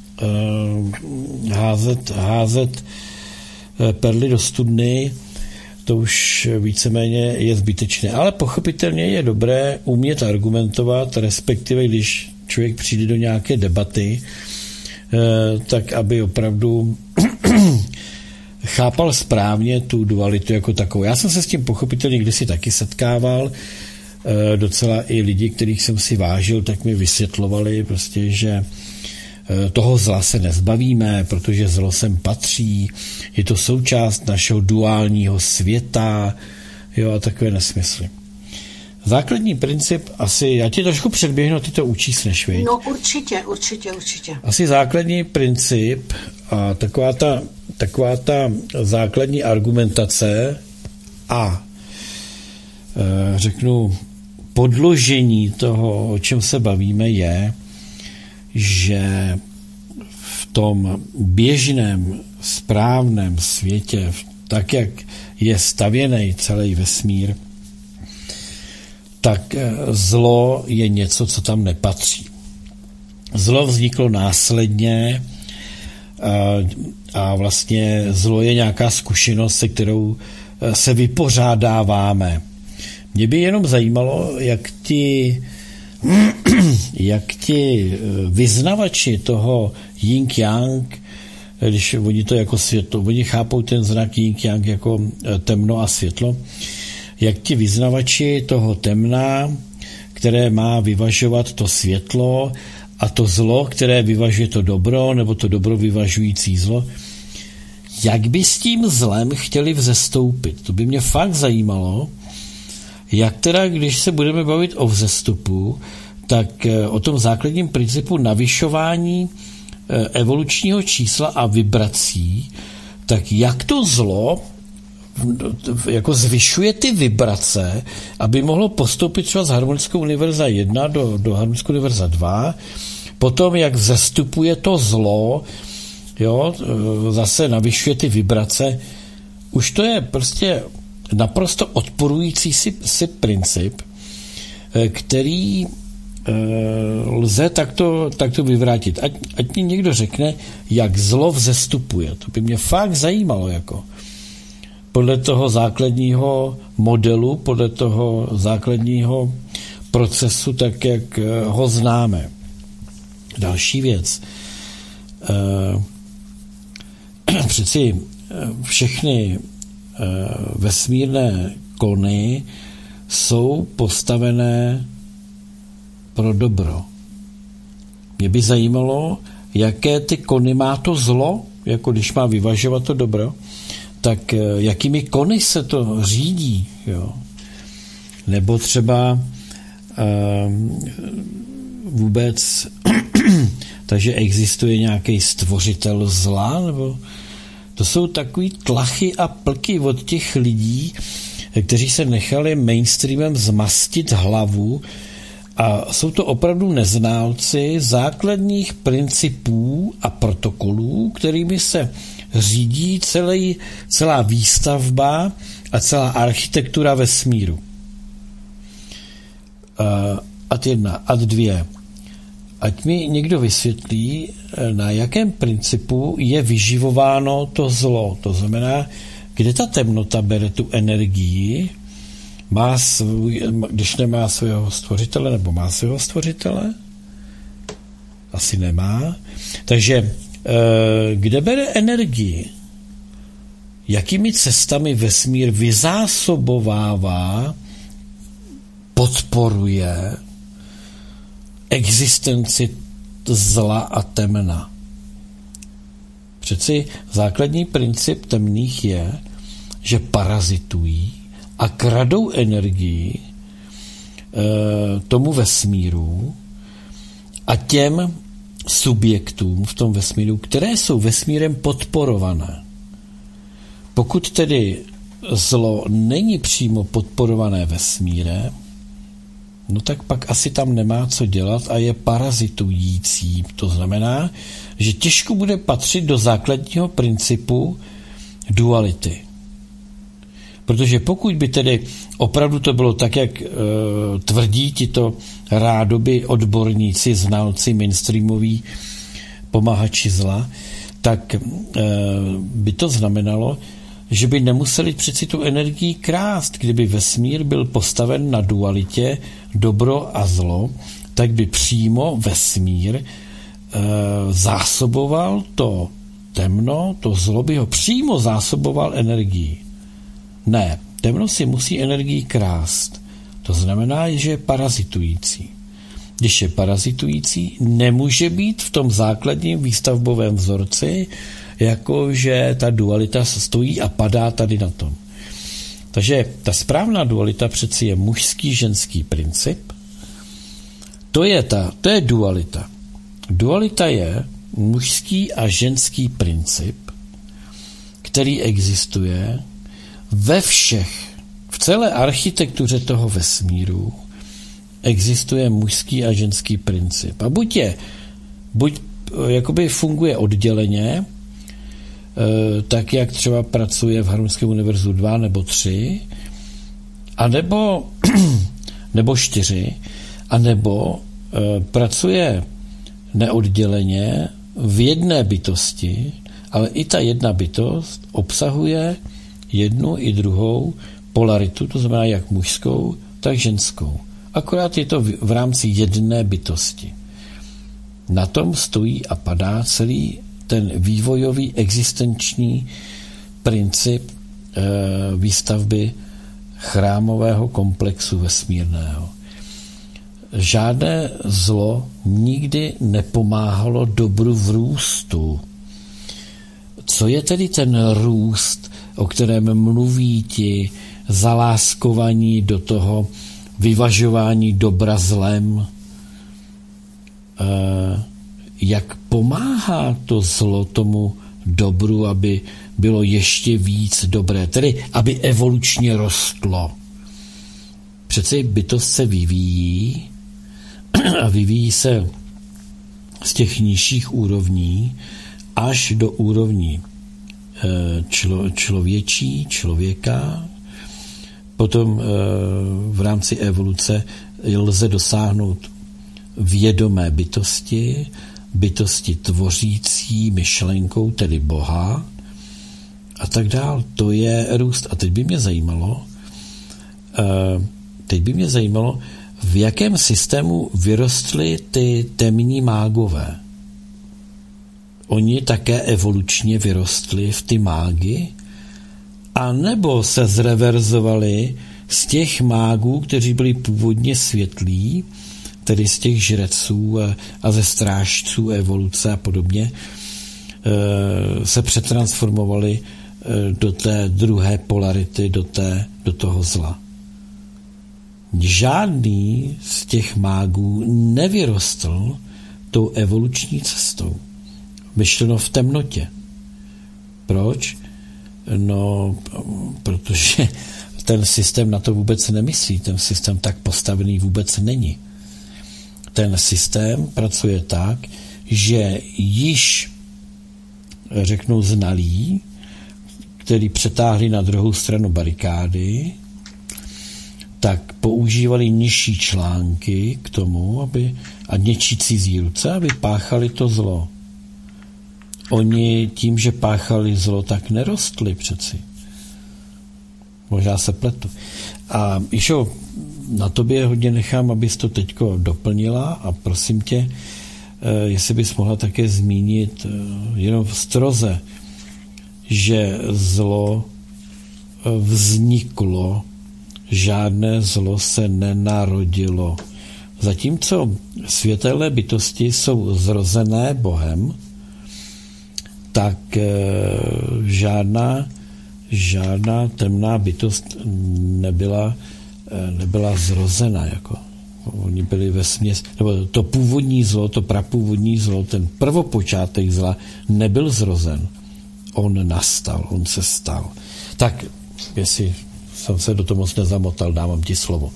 házet, házet perly do studny, to už víceméně je zbytečné. Ale pochopitelně je dobré umět argumentovat, respektive když člověk přijde do nějaké debaty, tak aby opravdu chápal správně tu dualitu jako takovou. Já jsem se s tím pochopitelně kdysi taky setkával, docela i lidi, kterých jsem si vážil, tak mi vysvětlovali prostě, že toho zla se nezbavíme, protože zlo sem patří, je to součást našeho duálního světa, jo, a takové nesmysly. Základní princip asi, já ti trošku předběhnu, ty to učíš než vy. No určitě, určitě, určitě. Asi základní princip a taková ta, taková ta základní argumentace a e, řeknu podložení toho, o čem se bavíme, je, že v tom běžném, správném světě, tak jak je stavěný celý vesmír, tak zlo je něco, co tam nepatří. Zlo vzniklo následně a, a vlastně zlo je nějaká zkušenost, se kterou se vypořádáváme. Mě by jenom zajímalo, jak ti jak ti vyznavači toho yin-yang, když oni to jako světlo, oni chápou ten znak yin-yang jako temno a světlo, jak ti vyznavači toho temna, které má vyvažovat to světlo, a to zlo, které vyvažuje to dobro, nebo to dobro vyvažující zlo, jak by s tím zlem chtěli vzestoupit? To by mě fakt zajímalo, jak teda, když se budeme bavit o vzestupu, tak o tom základním principu navyšování evolučního čísla a vibrací, tak jak to zlo jako zvyšuje ty vibrace, aby mohlo postoupit třeba z harmonického univerza jedna do, do harmonického univerza dva, potom jak vzestupuje to zlo, jo, zase navyšuje ty vibrace. Už to je prostě naprosto odporující si, si princip, který e, lze takto, takto vyvrátit. Ať, ať mi někdo řekne, jak zlo vzestupuje. To by mě fakt zajímalo, jako podle toho základního modelu, podle toho základního procesu, tak jak ho známe. Další věc. E, přeci všechny e, vesmírné kony jsou postavené pro dobro. Mě by zajímalo, jaké ty kony má to zlo, jako když má vyvažovat to dobro, tak jakými kony se to řídí, jo? Nebo třeba uh, vůbec takže existuje nějaký stvořitel zla, nebo to jsou takový tlachy a plky od těch lidí, kteří se nechali mainstreamem zmastit hlavu, a jsou to opravdu neználci základních principů a protokolů, kterými se řídí celý, celá výstavba a celá architektura vesmíru. Ad jedna, ad dvě. Ať mi někdo vysvětlí, na jakém principu je vyživováno to zlo. To znamená, kde ta temnota bere tu energii, má svůj, když nemá svého stvořitele, nebo má svého stvořitele? Asi nemá. Takže kde bere energii? Jakými cestami vesmír vyzásobovává, podporuje existenci zla a temna? Přeci základní princip temných je, že parazitují a kradou energii e, tomu vesmíru a těm subjektům v tom vesmíru, které jsou vesmírem podporované. Pokud tedy zlo není přímo podporované vesmírem, no tak pak asi tam nemá co dělat a je parazitující. To znamená, že těžko bude patřit do základního principu duality. Protože pokud by tedy opravdu to bylo tak, jak e, tvrdí tito rádoby odborníci, znalci, mainstreamoví pomáhači zla, tak e, by to znamenalo, že by nemuseli přeci tu energii krást. Kdyby vesmír byl postaven na dualitě dobro a zlo, tak by přímo vesmír e, zásoboval to temno, to zlo by ho přímo zásoboval energií. Ne, temno si musí energii krást. To znamená, že je parazitující. Když je parazitující, nemůže být v tom základním výstavbovém vzorci, jakože ta dualita stojí a padá tady na tom. Takže ta správná dualita přeci je mužský, ženský princip. To je ta, to je dualita. Dualita je mužský a ženský princip, který existuje ve všech, v celé architektuře toho vesmíru existuje mužský a ženský princip. A buď je, buď jakoby funguje odděleně, tak jak třeba pracuje v harmonickém univerzu dva nebo tři, a nebo, nebo čtyři, a nebo pracuje neodděleně v jedné bytosti, ale i ta jedna bytost obsahuje jednu i druhou polaritu, to znamená jak mužskou, tak ženskou. Akorát je to v, v rámci jedné bytosti. Na tom stojí a padá celý ten vývojový existenční princip e, výstavby chrámového komplexu vesmírného. Žádné zlo nikdy nepomáhalo dobru v růstu. Co je tedy ten růst, o kterém mluví ti zaláskovaní do toho vyvažování dobra zlem? E, jak pomáhá to zlo tomu dobru, aby bylo ještě víc dobré, tedy aby evolučně rostlo? Přeci bytost se vyvíjí a vyvíjí se z těch nižších úrovní až do úrovní člo, člověčí, člověka. Potom v rámci evoluce lze dosáhnout vědomé bytosti, bytosti tvořící myšlenkou, tedy Boha a tak dál. To je růst. A teď by mě zajímalo, teď by mě zajímalo, v jakém systému vyrostly ty temní mágové. Oni také evolučně vyrostli v ty mágy, a nebo se zreverzovali z těch mágů, kteří byli původně světlí, tedy z těch žreců a ze strážců evoluce a podobně, se přetransformovali do té druhé polarity, do, té, do toho zla. Žádný z těch mágů nevyrostl tou evoluční cestou. Myšleno v temnotě. Proč? No, protože ten systém na to vůbec nemyslí. Ten systém tak postavený vůbec není. Ten systém pracuje tak, že již, řeknou znalí, který přetáhli na druhou stranu barikády, tak používali nižší články k tomu, aby, a něčí cizí ruce, aby páchali to zlo. Oni tím, že páchali zlo, tak nerostli přeci. Možná se pletu. A Išo, na tobě hodně nechám, abys to teďko doplnila a prosím tě, jestli bys mohla také zmínit jenom v stroze, že zlo vzniklo, žádné zlo se nenarodilo. Zatímco světelné bytosti jsou zrozené Bohem, tak e, žádná, žádná temná bytost nebyla, e, nebyla zrozena. Jako. Oni byli vesměs, nebo to původní zlo, to prapůvodní zlo, ten prvopočátek zla nebyl zrozen. On nastal, on se stal. Tak, jestli jsem se do toho moc nezamotal, dávám ti slovo.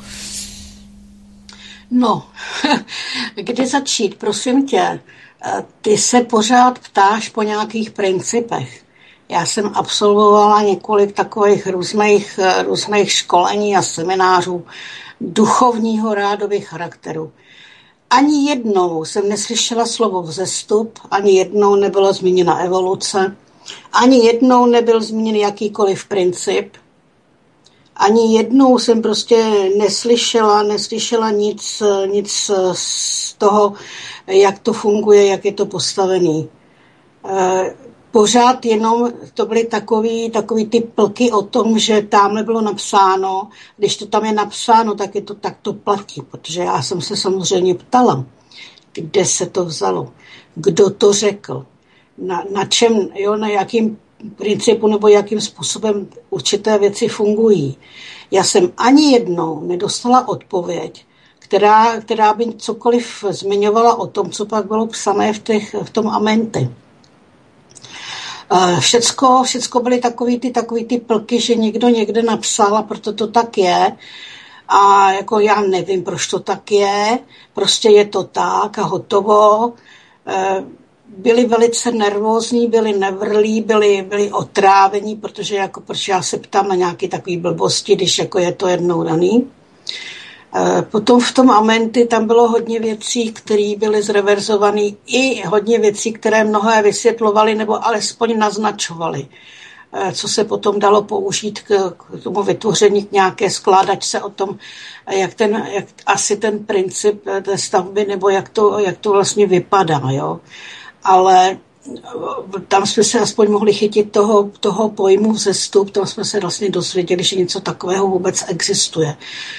No, kde začít, prosím tě? Ty se pořád ptáš po nějakých principech. Já jsem absolvovala několik takových různých, různých školení a seminářů duchovního rádových charakteru. Ani jednou jsem neslyšela slovo vzestup, ani jednou nebyla zmíněna evoluce, ani jednou nebyl zmíněn jakýkoliv princip, ani jednou jsem prostě neslyšela, neslyšela nic, nic z toho, jak to funguje, jak je to postavený. Pořád jenom to byly takový, takový ty plky o tom, že tamhle bylo napsáno, když to tam je napsáno, tak, je to, tak to platí, protože já jsem se samozřejmě ptala, kde se to vzalo, kdo to řekl, na, na čem, jo, na jakým principu nebo jakým způsobem určité věci fungují. Já jsem ani jednou nedostala odpověď, která, která by cokoliv zmiňovala o tom, co pak bylo psané v, těch, v tom amenty. Všecko, všecko byly takový ty, takový ty plky, že někdo někde napsal a proto to tak je. A jako já nevím, proč to tak je, prostě je to tak a hotovo. Byli velice nervózní, byli nevrlí, byli, byli otrávení, protože jako, proč já se ptám na nějaké takové blbosti, když jako je to jednou daný. Potom v tom amenty tam bylo hodně věcí, které byly zreverzované, i hodně věcí, které mnohé vysvětlovaly nebo alespoň naznačovaly, co se potom dalo použít k, k tomu vytvoření k nějaké skládačce o tom, jak, ten, jak asi ten princip té stavby nebo jak to, jak to vlastně vypadá. Jo? Ale tam jsme se aspoň mohli chytit toho, toho pojmu vzestup, tam jsme se vlastně dozvěděli, že něco takového vůbec existuje.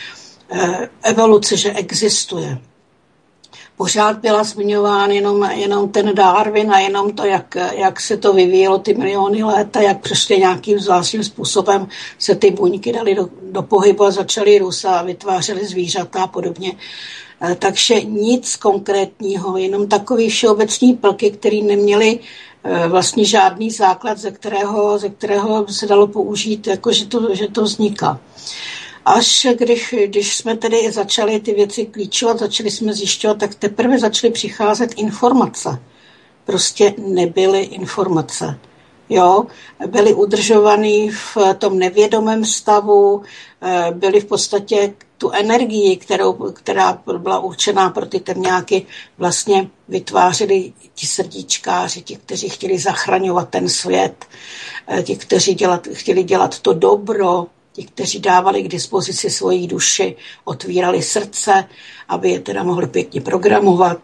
Evoluce, že existuje. Pořád byla zmiňován jenom, jenom ten Darwin a jenom to, jak, jak se to vyvíjelo ty miliony let a jak prostě nějakým zvláštním způsobem se ty buňky dali do, do pohybu a začaly růst a vytvářely zvířata a podobně. Takže nic konkrétního, jenom takový všeobecný plky, které neměly vlastně žádný základ, ze kterého, ze kterého se dalo použít, jako že to, že to vzniká. Až když, když jsme tedy začali ty věci klíčovat, začali jsme zjišťovat, tak teprve začaly přicházet informace. Prostě nebyly informace. Jo? Byly udržovaný v tom nevědomém stavu, byly v podstatě tu energii, kterou, která byla určená pro ty temňáky, vlastně vytvářeli ti srdíčkáři, ti, kteří chtěli zachraňovat ten svět, ti, kteří dělat, chtěli dělat to dobro, ti, kteří dávali k dispozici svoji duši, otvírali srdce, aby je teda mohli pěkně programovat.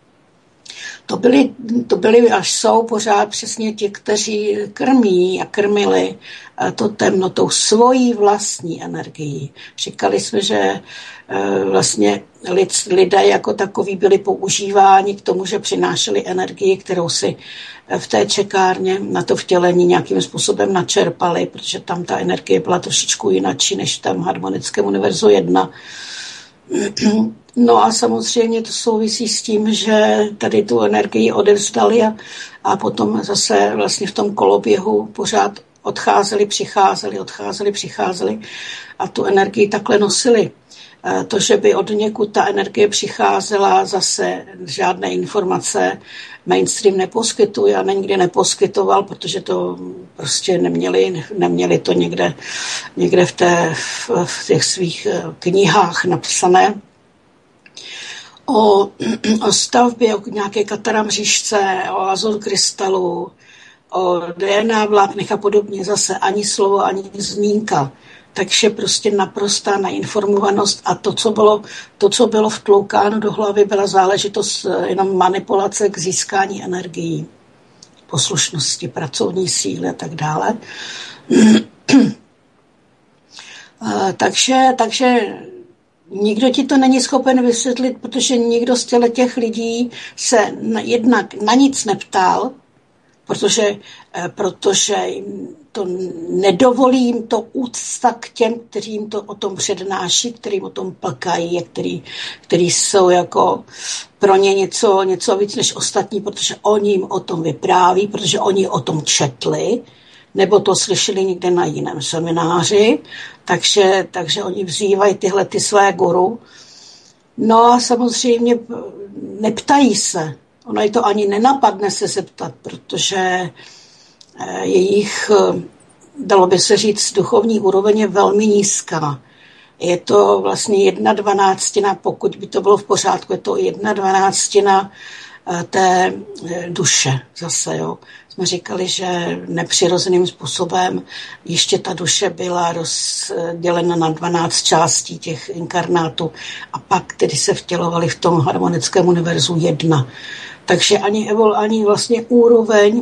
To byli, to byli až jsou pořád přesně ti, kteří krmí a krmili to temnotou svojí vlastní energií. Říkali jsme, že vlastně lid, lidé jako takoví byli používáni k tomu, že přinášeli energii, kterou si v té čekárně na to vtělení nějakým způsobem načerpali, protože tam ta energie byla trošičku jinačí než v tom harmonickém univerzu jedna. No a samozřejmě to souvisí s tím, že tady tu energii odevzdali a, a potom zase vlastně v tom koloběhu pořád odcházeli, přicházeli, odcházeli, přicházeli a tu energii takhle nosili. To, že by od někud ta energie přicházela, zase žádné informace mainstream neposkytuje a nikdy neposkytoval, protože to prostě neměli, neměli to někde, někde v, té, v těch svých knihách napsané. O, o stavbě, o nějaké kataramříšce, o azulkrystalu, o D N A vláknech a podobně, zase ani slovo, ani zmínka. Takže prostě naprostá neinformovanost a to, co bylo, to, co bylo vtloukáno do hlavy, byla záležitost jenom manipulace k získání energií, poslušnosti, pracovní síly a tak dále. takže, takže nikdo ti to není schopen vysvětlit, protože nikdo z těch lidí se jednak na nic neptal, protože, protože to nedovolí jim to úcta k těm, kterým to o tom přednáší, kterým o tom plkají, který, který jsou jako pro ně něco, něco víc než ostatní, protože oni jim o tom vypráví, protože oni o tom četli, nebo to slyšeli někde na jiném semináři, takže, takže oni vzývají tyhle ty své guru. No a samozřejmě neptají se. Ono je to ani nenapadne se zeptat, protože jejich, dalo by se říct, duchovní úroveň je velmi nízká. Je to vlastně jedna dvanáctina, pokud by to bylo v pořádku, je to jedna dvanáctina té duše zase, jo. Jsme říkali, že nepřirozeným způsobem ještě ta duše byla rozdělena na dvanáct částí těch inkarnátů a pak tedy se vtělovali v tom harmonickém univerzu jedna. Takže ani, ani vlastně úroveň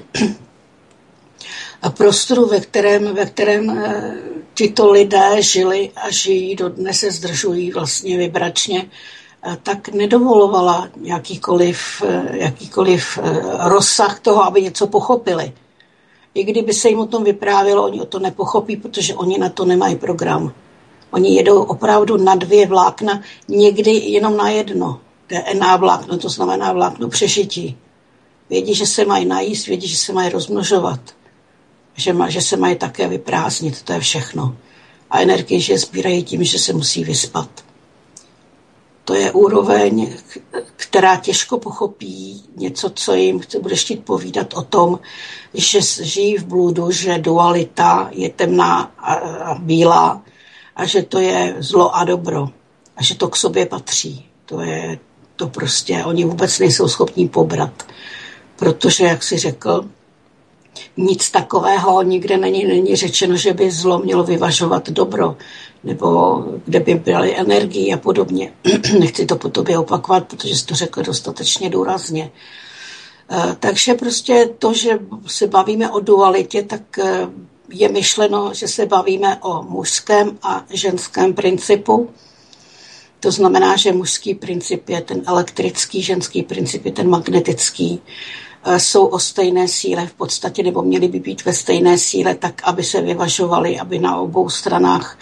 a prostoru, ve kterém, ve kterém tyto lidé žili a žijí, dodnes se zdržují vlastně vibračně, tak nedovolovala jakýkoliv, jakýkoliv rozsah toho, aby něco pochopili. I kdyby se jim o tom vyprávělo, oni o to nepochopí, protože oni na to nemají program. Oni jedou opravdu na dvě vlákna, někdy jenom na jedno. D N A vlákno, to znamená vlákno přežití. Vědí, že se mají najíst, vědí, že se mají rozmnožovat. Že, má, že se mají také vyprázdnit, to je všechno. A energie, že sbírají tím, že se musí vyspat. To je úroveň, která těžko pochopí něco, co jim budeš chtít povídat o tom, že žijí v bludu, že dualita je temná a bílá a že to je zlo a dobro a že to k sobě patří. To je to prostě, oni vůbec nejsou schopní pobrat, protože, jak jsi řekl, nic takového nikde není, není řečeno, že by zlo mělo vyvažovat dobro, nebo kde by byly energie a podobně. Nechci to po tobě opakovat, protože jsi to řekl dostatečně důrazně. Takže prostě to, že se bavíme o dualitě, tak je myšleno, že se bavíme o mužském a ženském principu. To znamená, že mužský princip je ten elektrický, ženský princip je ten magnetický. Jsou o stejné síle v podstatě, nebo měly by být ve stejné síle, tak aby se vyvažovaly, aby na obou stranách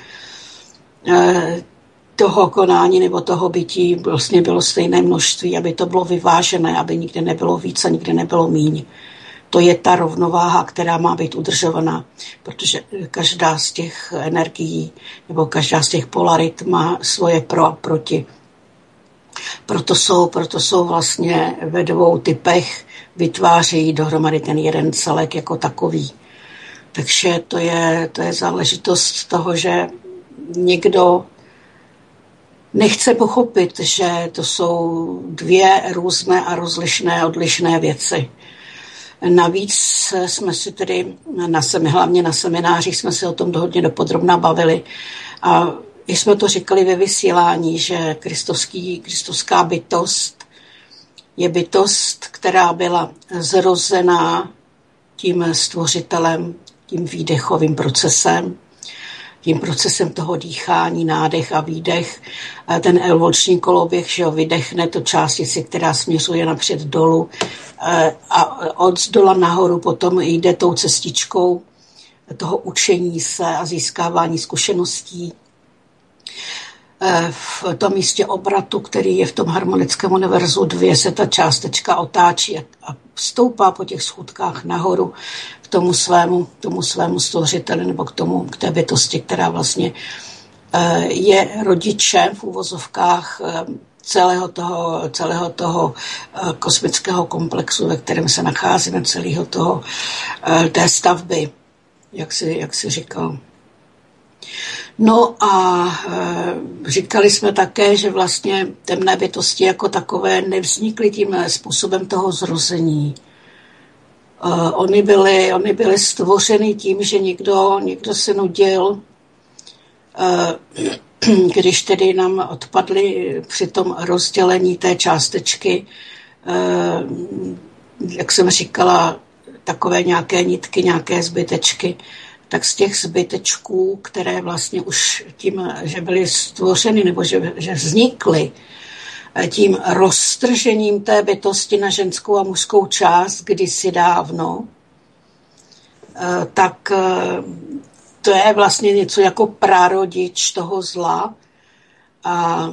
toho konání nebo toho bytí vlastně bylo stejné množství, aby to bylo vyvážené, aby nikde nebylo víc a nikde nebylo míň. To je ta rovnováha, která má být udržovaná, protože každá z těch energií nebo každá z těch polarit má svoje pro a proti. Proto jsou, proto jsou vlastně ve dvou typech, vytvářejí dohromady ten jeden celek jako takový. Takže to je, to je záležitost toho, že někdo nechce pochopit, že to jsou dvě různé a rozlišné, odlišné věci. Navíc jsme si tedy, na semi, hlavně na seminářích, jsme se o tom hodně dopodrobna bavili a jsme to říkali ve vysílání, že kristovský, kristovská bytost je bytost, která byla zrozená tím stvořitelem, tím výdechovým procesem, tím procesem toho dýchání, nádech a výdech. Ten evoluční koloběh, že ho vydechne tu částici, která směřuje napřed dolů a od dola nahoru potom jde tou cestičkou toho učení se a získávání zkušeností. V tom místě obratu, který je v tom harmonickém univerzu dvě, se ta částečka otáčí a stoupá po těch schůdkách nahoru k tomu svému, tomu svému stvořiteli nebo k, tomu, k té bytosti, která vlastně je rodičem v uvozovkách celého toho, celého toho kosmického komplexu, ve kterém se nacházíme, celého toho, té stavby, jak si, jak si říkal. No a e, říkali jsme také, že vlastně temné bytosti jako takové nevznikly tím způsobem toho zrození. E, oni, byly, oni byly stvořeny tím, že někdo, někdo se nudil, e, když tedy nám odpadly při tom rozdělení té částečky, e, jak jsem říkala, takové nějaké nitky, nějaké zbytečky, tak z těch zbytečků, které vlastně už tím, že byly stvořeny nebo že, že vznikly tím roztržením té bytosti na ženskou a mužskou část kdysi dávno, tak to je vlastně něco jako prarodič toho zla a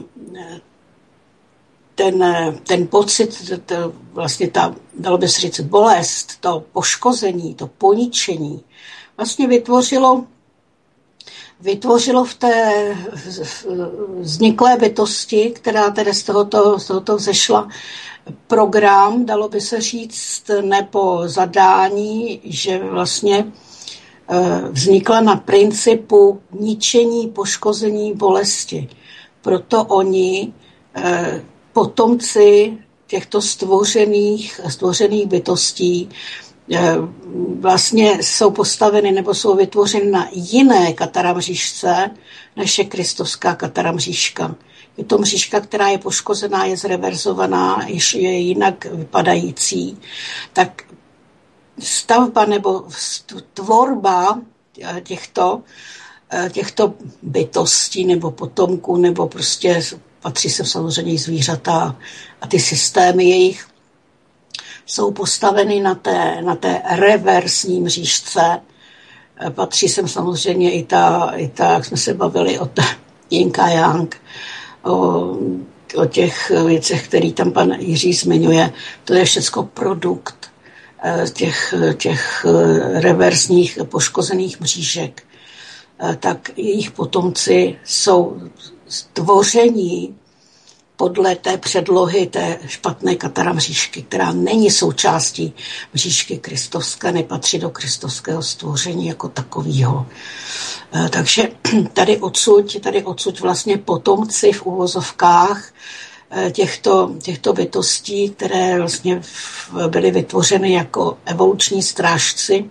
ten, ten pocit, to vlastně ta, dalo by se říct, bolest, to poškození, to poničení, vlastně vytvořilo, vytvořilo v té vzniklé bytosti, která tedy z tohoto, z tohoto vzešla, program, dalo by se říct, nebo zadání, že vlastně vznikla na principu ničení, poškození, bolesti. Proto oni, potomci těchto stvořených, stvořených bytostí, vlastně jsou postaveny nebo jsou vytvořeny na jiné kataramříšce, než je kristovská kataramříška. Je to mřížka, která je poškozená, je zreverzovaná, je jinak vypadající. Tak stavba nebo tvorba těchto, těchto bytostí nebo potomků, nebo prostě patří sem samozřejmě i zvířata a ty systémy jejich, jsou postaveny na té, na té reversní mřížce. Patří sem samozřejmě i ta, i ta, jak jsme se bavili o Yin a Yang, o, o těch věcech, které tam pan Jiří zmiňuje. To je všecko produkt těch, těch reversních poškozených mřížek. Tak jejich potomci jsou stvoření podle té předlohy té špatné kataramřížky, která není součástí mřížky kristovské, nepatří do kristovského stvoření jako takového. Takže tady odsud, tady odsud vlastně potomci v uvozovkách těchto, těchto bytostí, které vlastně byly vytvořeny jako evoluční strážci,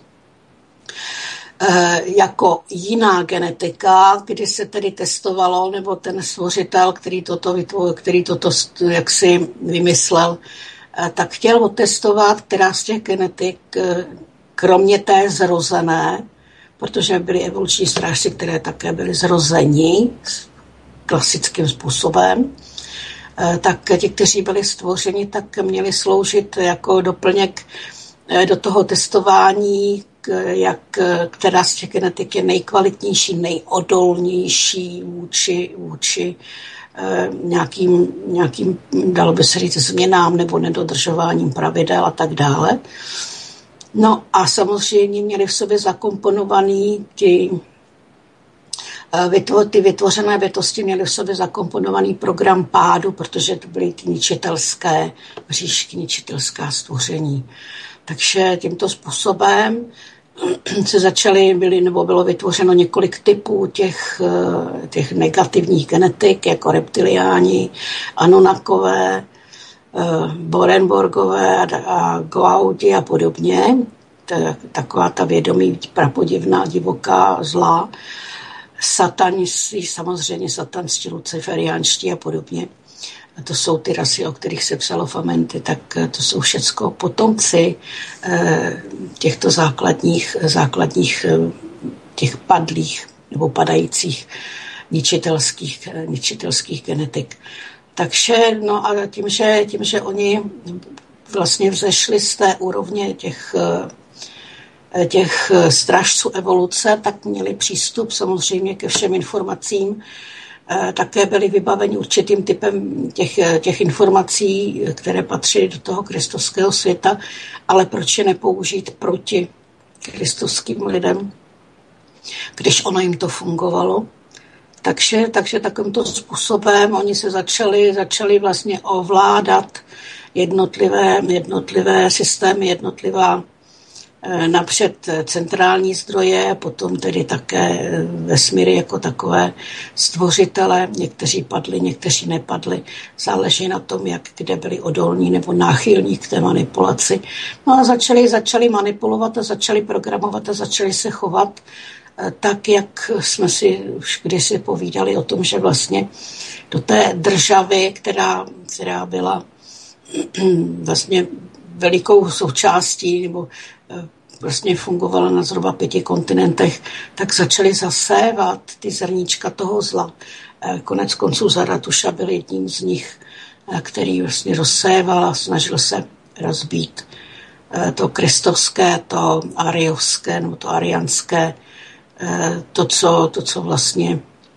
jako jiná genetika, kdy se tedy testovalo, nebo ten stvořitel, který toto, který toto jaksi vymyslel, tak chtěl otestovat, která z těch genetik, kromě té zrozené, protože byli evoluční strážci, které také byly zrození klasickým způsobem, tak ti, kteří byli stvořeni, tak měli sloužit jako doplněk do toho testování, jak, která z těch genetik je nejkvalitnější, nejodolnější vůči, vůči nějakým, nějakým, dalo by se říct, změnám nebo nedodržováním pravidel a tak dále. No a samozřejmě měli v sobě zakomponovaný ty, ty vytvořené bytosti, měly v sobě zakomponovaný program pádu, protože to byly ty ničitelské říšky, ničitelská stvoření. Takže tímto způsobem se začaly, byly, nebo bylo vytvořeno několik typů těch, těch negativních genetik, jako reptiliáni, Anunnakové, Borenborgové a Goa'uldi a podobně. Taková ta vědomí prapodivná, divoká, zlá. Satanisti, samozřejmě satanští, luciferiánští a podobně. A to jsou ty rasy, o kterých se psalo v Amenty, tak to jsou všecko potomci těchto základních, základních těch padlých nebo padajících ničitelských, ničitelských genetik. Takže, no a tím, že, tím, že oni vlastně vzešli z té úrovně těch, těch strážců evoluce, tak měli přístup samozřejmě ke všem informacím. Také byli vybaveni určitým typem těch, těch informací, které patří do toho kristovského světa, ale proč je nepoužít proti kristovským lidem, když ono jim to fungovalo. Takže, takže takovýmto způsobem oni se začali, začali vlastně ovládat jednotlivé, jednotlivé systémy, jednotlivá napřed centrální zdroje, potom tedy také vesmíry jako takové stvořitele. Někteří padli, někteří nepadli. Záleží na tom, jak kde byli odolní nebo náchylní k té manipulaci. No a začali, začali manipulovat a začali programovat a začali se chovat tak, jak jsme si už kdysi povídali o tom, že vlastně do té državy, která, která byla vlastně velikou součástí nebo vlastně fungovala na zhruba pěti kontinentech, tak začali zasévat ty zrníčka toho zla. Konec konců Zaratuša byl jedním z nich, který vlastně rozséval a snažil se rozbít to kristovské, to ariovské nebo to arianské, to, co, to, co vlastně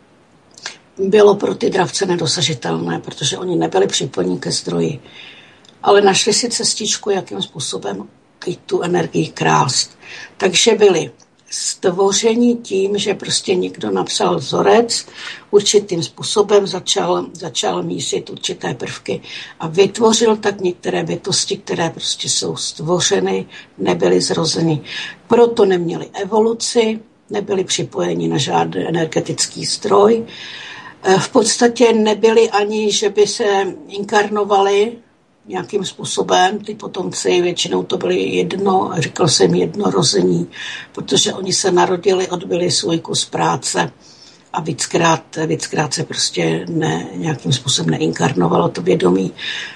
bylo pro ty dravce nedosažitelné, protože oni nebyli připojeni ke zdroji. Ale našli si cestičku, jakým způsobem i tu energii krást. Takže byli stvoření tím, že prostě někdo napsal vzorec, určitým způsobem začal, začal mísit určité prvky a vytvořil tak některé bytosti, které prostě jsou stvořeny, nebyly zrozeny. Proto neměli evoluci, nebyli připojeni na žádný energetický zdroj. V podstatě nebyli ani, že by se inkarnovali nějakým způsobem. Ty potomci většinou to byly jedno, říkal jsem jednorození, protože oni se narodili, odbyli svůj kus práce a víckrát, víckrát se prostě ne, nějakým způsobem neinkarnovalo to vědomí.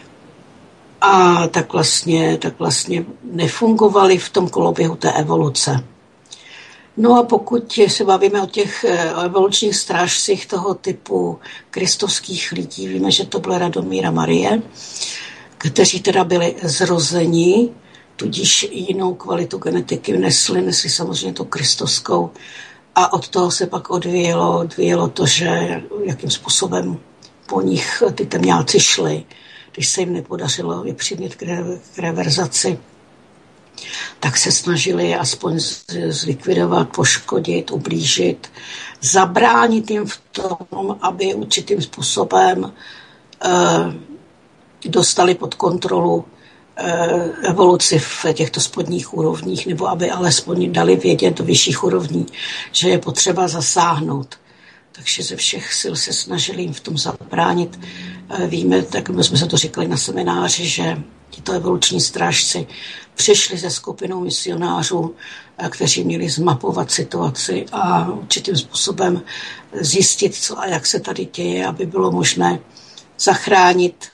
A tak vlastně, tak vlastně nefungovali v tom koloběhu té evoluce. No a pokud se bavíme o těch evolučních strážcích toho typu kristovských lidí, víme, že to byl Radomír a Marie, kteří teda byli zrozeni, tudíž jinou kvalitu genetiky nesli, nesli samozřejmě tu kristovskou a od toho se pak odvíjelo, odvíjelo to, že jakým způsobem po nich ty temňáci šli, když se jim nepodařilo je přimět k reverzaci, tak se snažili aspoň zlikvidovat, poškodit, ublížit, zabránit jim v tom, aby určitým způsobem eh, dostali pod kontrolu eh, evoluci v těchto spodních úrovních, nebo aby alespoň dali vědět do vyšších úrovní, že je potřeba zasáhnout. Takže ze všech sil se snažili jim v tom zabránit. Eh, víme, tak my jsme se to říkali na semináři, že tito evoluční strážci přišli se skupinou misionářů, kteří měli zmapovat situaci a určitým způsobem zjistit, co a jak se tady děje, aby bylo možné zachránit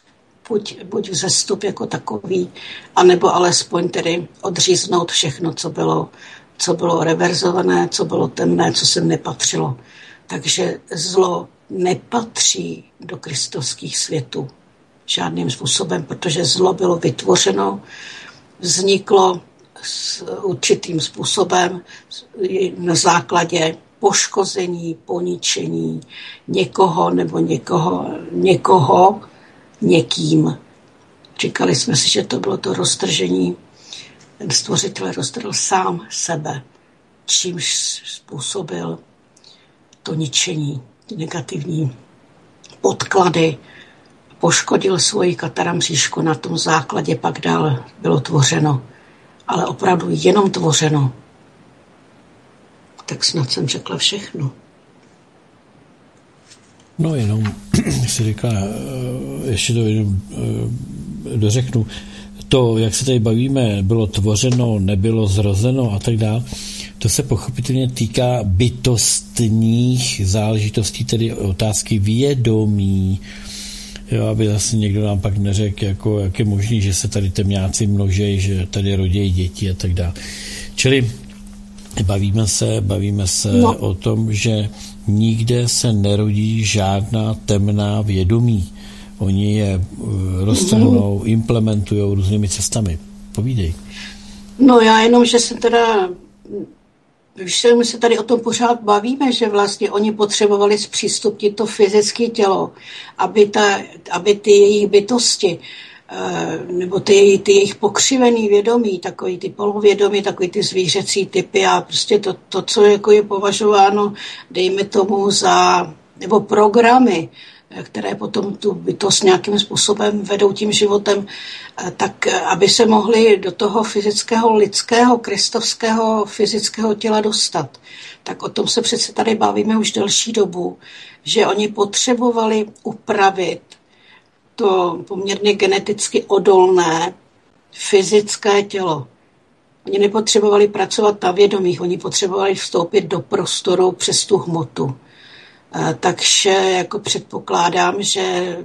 buď, buď vzestup jako takový, anebo alespoň tedy odříznout všechno, co bylo, co bylo reverzované, co bylo temné, co sem nepatřilo. Takže zlo nepatří do kristovských světů žádným způsobem, protože zlo bylo vytvořeno, vzniklo s určitým způsobem na základě poškození, poničení někoho nebo někoho, někoho někým. Říkali jsme si, že to bylo to roztržení. Ten stvořitel roztrhl sám sebe, čímž způsobil to ničení, ty negativní podklady, poškodil svoji kataramříšku, na tom základě pak dál bylo tvořeno, ale opravdu jenom tvořeno. Tak snad jsem řekla všechno. No jenom, si říká, ještě to jenom dořeknu, to, jak se tady bavíme, bylo tvořeno, nebylo zrozeno a tak dále, to se pochopitelně týká bytostních záležitostí, tedy otázky vědomí, jo, aby zase někdo nám pak neřekl, jako, jak je možný, že se tady temňáci množejí, že tady rodějí děti a tak dále. Čili bavíme se, bavíme se no. o tom, že nikde se nerodí žádná temná vědomí. Oni je roztrhnou, mm. implementují různými cestami. Povídej. No já jenom, že se teda, když my se tady o tom pořád bavíme, že vlastně oni potřebovali zpřístupnit to fyzické tělo, aby, ta, aby ty jejich bytosti, nebo ty, ty jejich pokřivený vědomí, takový ty polovědomí, takový ty zvířecí typy a prostě to, to, co jako je považováno, dejme tomu za, nebo programy, které potom tu bytost nějakým způsobem vedou tím životem, tak aby se mohli do toho fyzického, lidského, kristovského fyzického těla dostat. Tak o tom se přece tady bavíme už delší dobu, že oni potřebovali upravit to poměrně geneticky odolné fyzické tělo. Oni nepotřebovali pracovat na vědomích, oni potřebovali vstoupit do prostoru přes tu hmotu. Takže jako předpokládám, že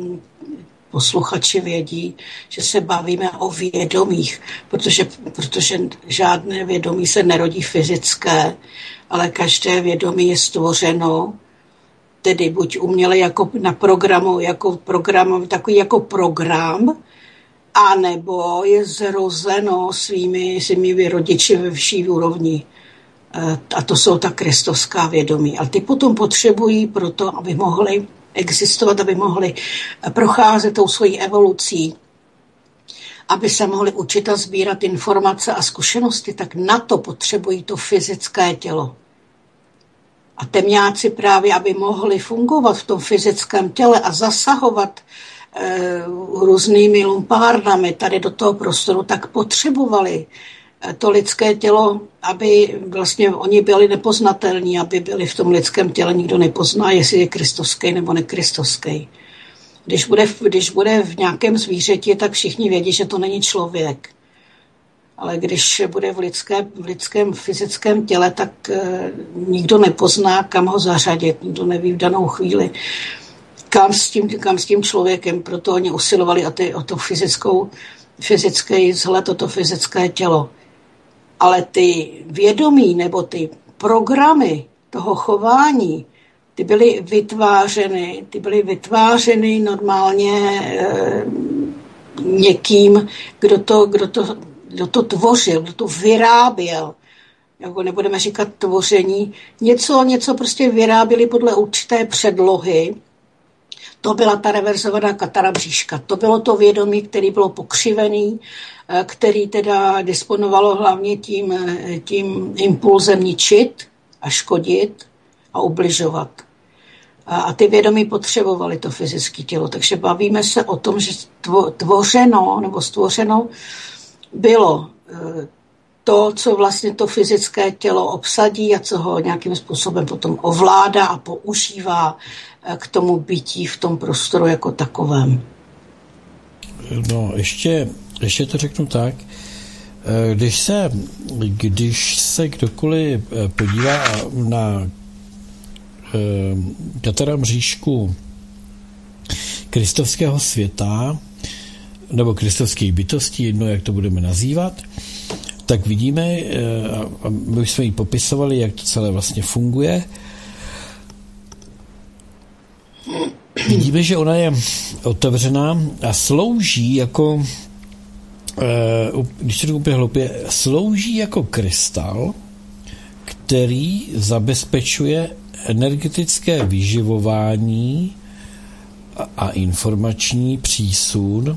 posluchači vědí, že se bavíme o vědomích, protože, protože žádné vědomí se nerodí fyzické, ale každé vědomí je stvořeno, tedy buď uměle jako na programu, jako program, takový jako program, anebo je zrozeno svými, svými rodiči ve vyšší úrovni. A to jsou ta kristovská vědomí. Ale ty potom potřebují proto, aby mohli existovat, aby mohli procházet tou svojí evolucí, aby se mohli učit a sbírat informace a zkušenosti, tak na to potřebují to fyzické tělo. A temňáci právě, aby mohli fungovat v tom fyzickém těle a zasahovat e, různými lumpárnami tady do toho prostoru, tak potřebovali to lidské tělo, aby vlastně oni byli nepoznatelní, aby byli v tom lidském těle, nikdo nepozná, jestli je kristovský nebo nekristovský. Když bude, když bude v nějakém zvířeti, tak všichni vědí, že to není člověk. Ale když bude v, lidské, v lidském fyzickém těle, tak e, nikdo nepozná, kam ho zařadit, nikdo neví v danou chvíli, kam s tím, kam s tím člověkem. Proto oni usilovali o, ty, o to fyzickou, fyzický vzhled, o to fyzické tělo. Ale ty vědomí nebo ty programy toho chování, ty byly vytvářeny, ty byly vytvářeny normálně e, někým, kdo to, kdo, to, kdo to tvořil, kdo to vyráběl. Jako nebudeme říkat tvoření. Něco, něco prostě vyráběli podle určité předlohy. To byla ta reverzovaná katarabříška. To bylo to vědomí, který bylo pokřivený, který teda disponovalo hlavně tím, tím impulzem ničit a škodit a ubližovat. A ty vědomí potřebovali to fyzické tělo. Takže bavíme se o tom, že tvořeno nebo stvořeno bylo to, co vlastně to fyzické tělo obsadí a co ho nějakým způsobem potom ovládá a používá k tomu bytí v tom prostoru jako takovém. No, ještě, ještě to řeknu tak. Když se, když se kdokoliv podívá na kataramříšku kristovského světa, nebo kristovských bytostí, jedno, jak to budeme nazývat, tak vidíme, a my už jsme ji popisovali, jak to celé vlastně funguje. Vidíme, že ona je otevřená a slouží jako, když to řeknu úplně hloupě, slouží jako krystal, který zabezpečuje energetické vyživování a informační přísun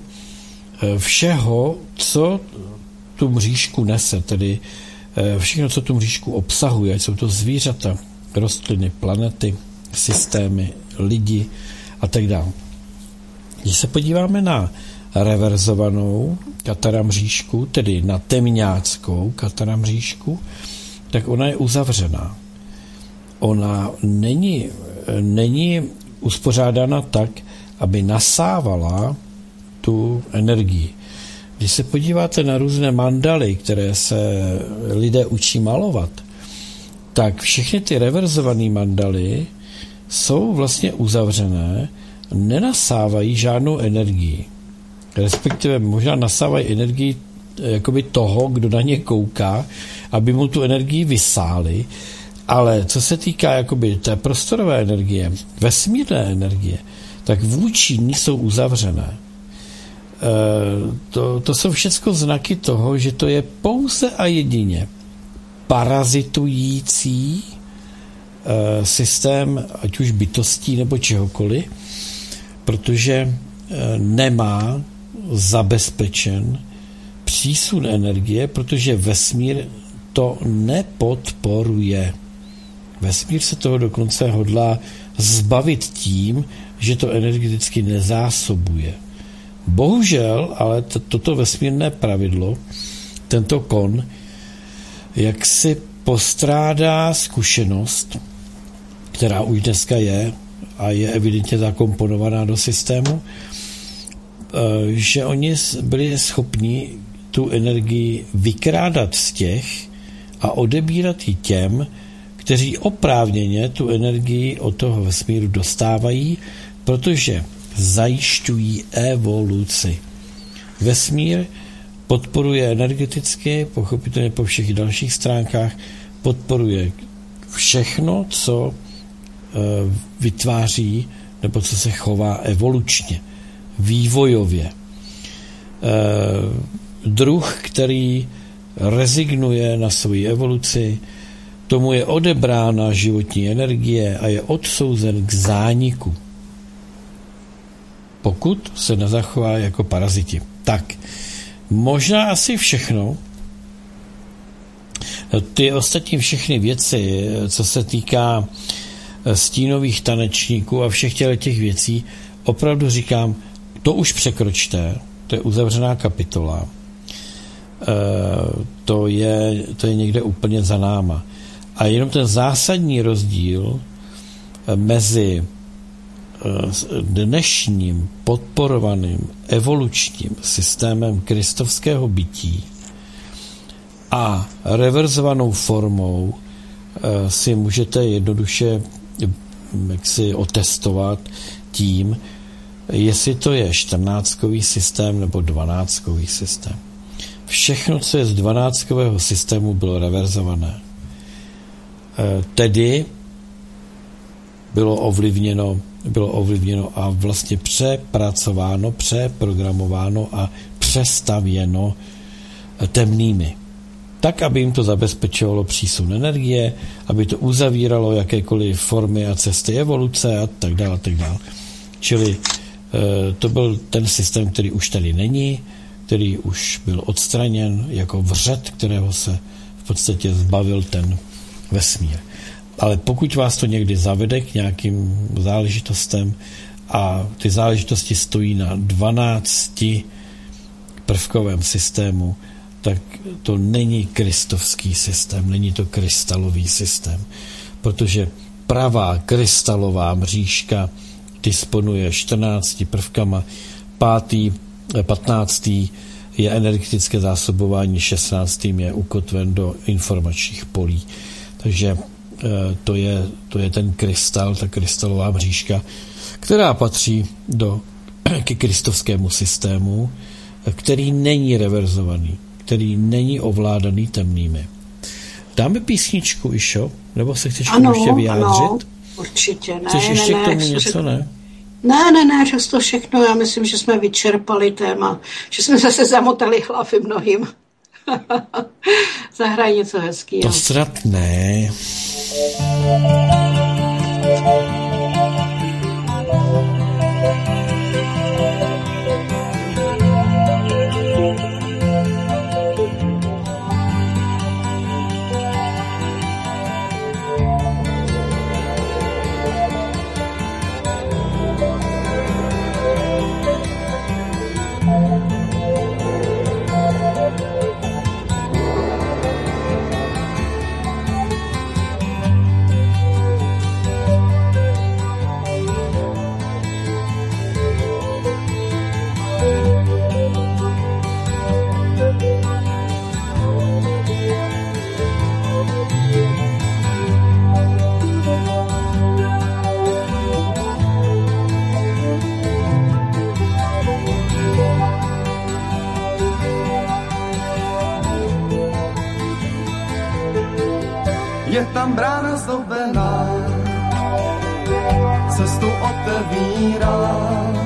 všeho, co tu mřížku nese, tedy všechno, co tu mřížku obsahuje, jsou to zvířata, rostliny, planety, systémy, lidi a tak dále. Když se podíváme na reverzovanou kataramřížku, tedy na temňáckou kataramřížku, tak ona je uzavřená. Ona není, není uspořádána tak, aby nasávala tu energii. Když se podíváte na různé mandaly, které se lidé učí malovat, tak všechny ty reverzované mandaly jsou vlastně uzavřené, nenasávají žádnou energii. Respektive možná nasávají energii jakoby toho, kdo na ně kouká, aby mu tu energii vysáli, ale co se týká jakoby té prostorové energie, vesmírné energie, tak vůči ní jsou uzavřené. E, to, to jsou všechno znaky toho, že to je pouze a jedině parazitující e, systém, ať už bytostí nebo čehokoliv, protože e, nemá zabezpečen přísun energie, protože vesmír to nepodporuje. Vesmír se toho dokonce hodlá zbavit tím, že to energeticky nezásobuje. Bohužel, ale t- toto vesmírné pravidlo, tento kon, jak si postrádá zkušenost, která už dneska je a je evidentně zakomponovaná do systému, že oni byli schopni tu energii vykrádat z těch a odebírat ji těm, kteří oprávněně tu energii od toho vesmíru dostávají, protože zajišťují evoluci. Vesmír podporuje energeticky, pochopitelně po všech dalších stránkách, podporuje všechno, co vytváří nebo co se chová evolučně, vývojově. Druh, který rezignuje na svoji evoluci, tomu je odebrána životní energie a je odsouzen k zániku, pokud se nezachová jako paraziti. Tak, možná asi všechno. Ty ostatní všechny věci, co se týká stínových tanečníků a všech těch věcí, opravdu říkám, to už překročte, to je uzavřená kapitola. To je, to je někde úplně za náma. A jenom ten zásadní rozdíl mezi dnešním podporovaným evolučním systémem kristovského bytí a reverzovanou formou si můžete jednoduše jaksi otestovat tím, jestli to je čtrnáctkový systém nebo dvanáctkový systém. Všechno, co je z dvanáctkového systému, bylo reverzované. Tedy bylo ovlivněno, bylo ovlivněno a vlastně přepracováno, přeprogramováno a přestavěno temnými. Tak, aby jim to zabezpečovalo přísun energie, aby to uzavíralo jakékoliv formy a cesty evoluce a tak dále, tak dále. Čili to byl ten systém, který už tady není, který už byl odstraněn jako vřet, kterého se v podstatě zbavil ten vesmír. Ale pokud vás to někdy zavede k nějakým záležitostem a ty záležitosti stojí na dvanácti prvkovém systému, tak to není kristovský systém, není to krystalový systém, protože pravá krystalová mřížka disponuje čtrnácti prvkama, pátý, patnáctý je energetické zásobování, šestnáctým je ukotven do informačních polí. Takže to je, to je ten krystal, ta krystalová mřížka, která patří do, ke kristovskému systému který není reverzovaný, který není ovládaný temnými. Dáme písničku, Išo? Nebo se chceš ano, ještě vyjádřit? Ano, určitě. Ne, chceš ne, ještě ne, k tomu ne, něco, ne? Ne, ne, ne, že to všechno, já myslím, že jsme vyčerpali téma, že jsme zase zamotali hlavy mnohým. Zahraj něco hezkýho. To snad ne. Je tam brána zdobená, cestu otevírá,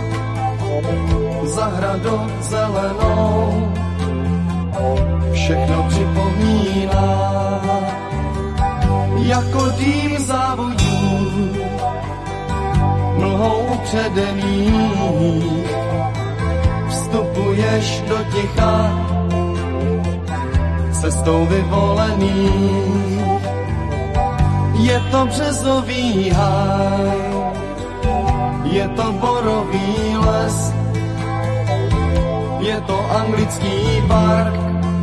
zahradu zelenou, všechno připomíná, jako dým závojů, mlhou upředený, vstupuješ do ticha, cestou vyvolený. Je to březový háj, je to borový les, je to anglický park,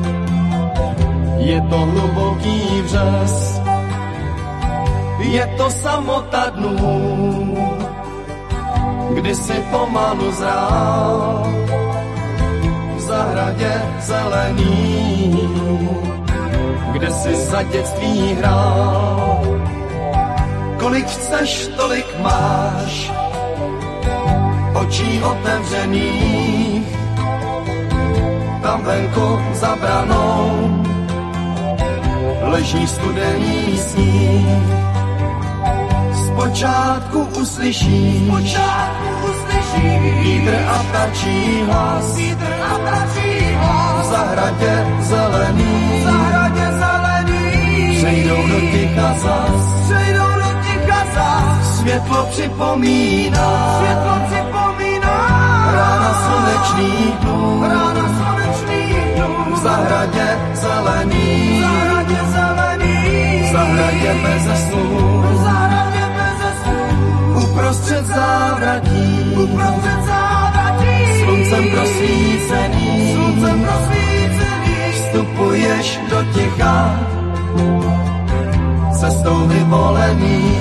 je to hluboký vřes, je to samota dnů, kdy si pomalu zrál v zahradě zelený, kde si za dětství hrál. Kolik chceš, tolik máš, očí otevřených, tam venku za branou leží studený sníh. Zpočátku uslyšíš, zpočátku uslyšíš vítr a ptačí hlas, vítr a ptačí hlas, v zahradě zelený, v zahradě zelený, přejdou do ticha zas, přejdou do ticha zas, světlo připomíná, světlo připomíná, rána slunečných dnů, rána slunečných dnů, v zahradě zelený, v zahradě zelený, v zahradě beze snů, v zahradě beze snů, uprostřed závratí, uprostřed závratí, sluncem prosvícený, sluncem prosvícený, vstupuješ do ticha, cestou vyvolený.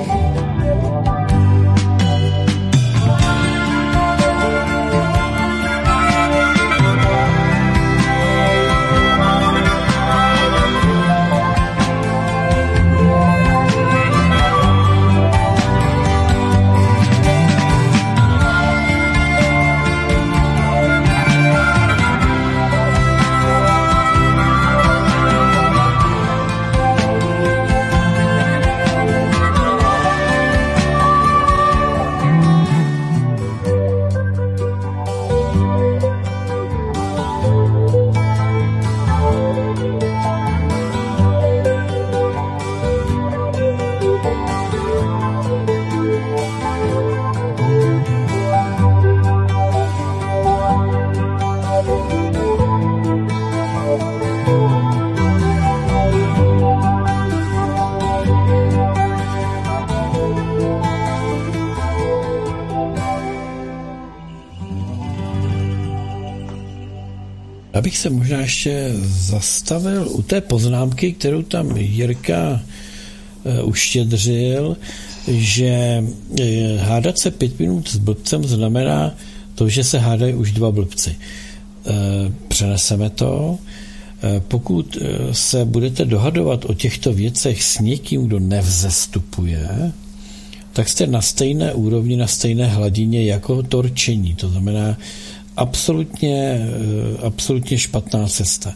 Abych se možná ještě zastavil u té poznámky, kterou tam Jirka e, uštědřil, že e, hádat se pět minut s blbcem znamená to, že se hádají už dva blbci. E, přeneseme to. E, pokud se budete dohadovat o těchto věcech s někým, kdo nevzestupuje, tak jste na stejné úrovni, na stejné hladině jako to rčení. To znamená, absolutně, absolutně špatná cesta.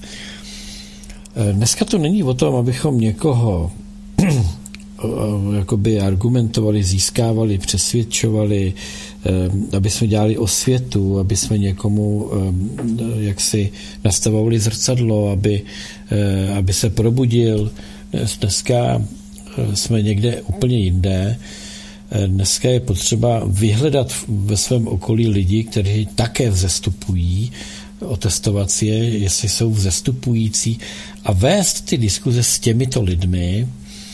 Dneska to není o tom, abychom někoho jakoby argumentovali, získávali, přesvědčovali, aby jsme dělali osvětu, aby jsme někomu jaksi nastavovali zrcadlo, aby, aby se probudil. Dneska jsme někde úplně jinde. Dneska je potřeba vyhledat ve svém okolí lidi, kteří také vzestupují, otestovat si je, jestli jsou vzestupující a vést ty diskuze s těmito lidmi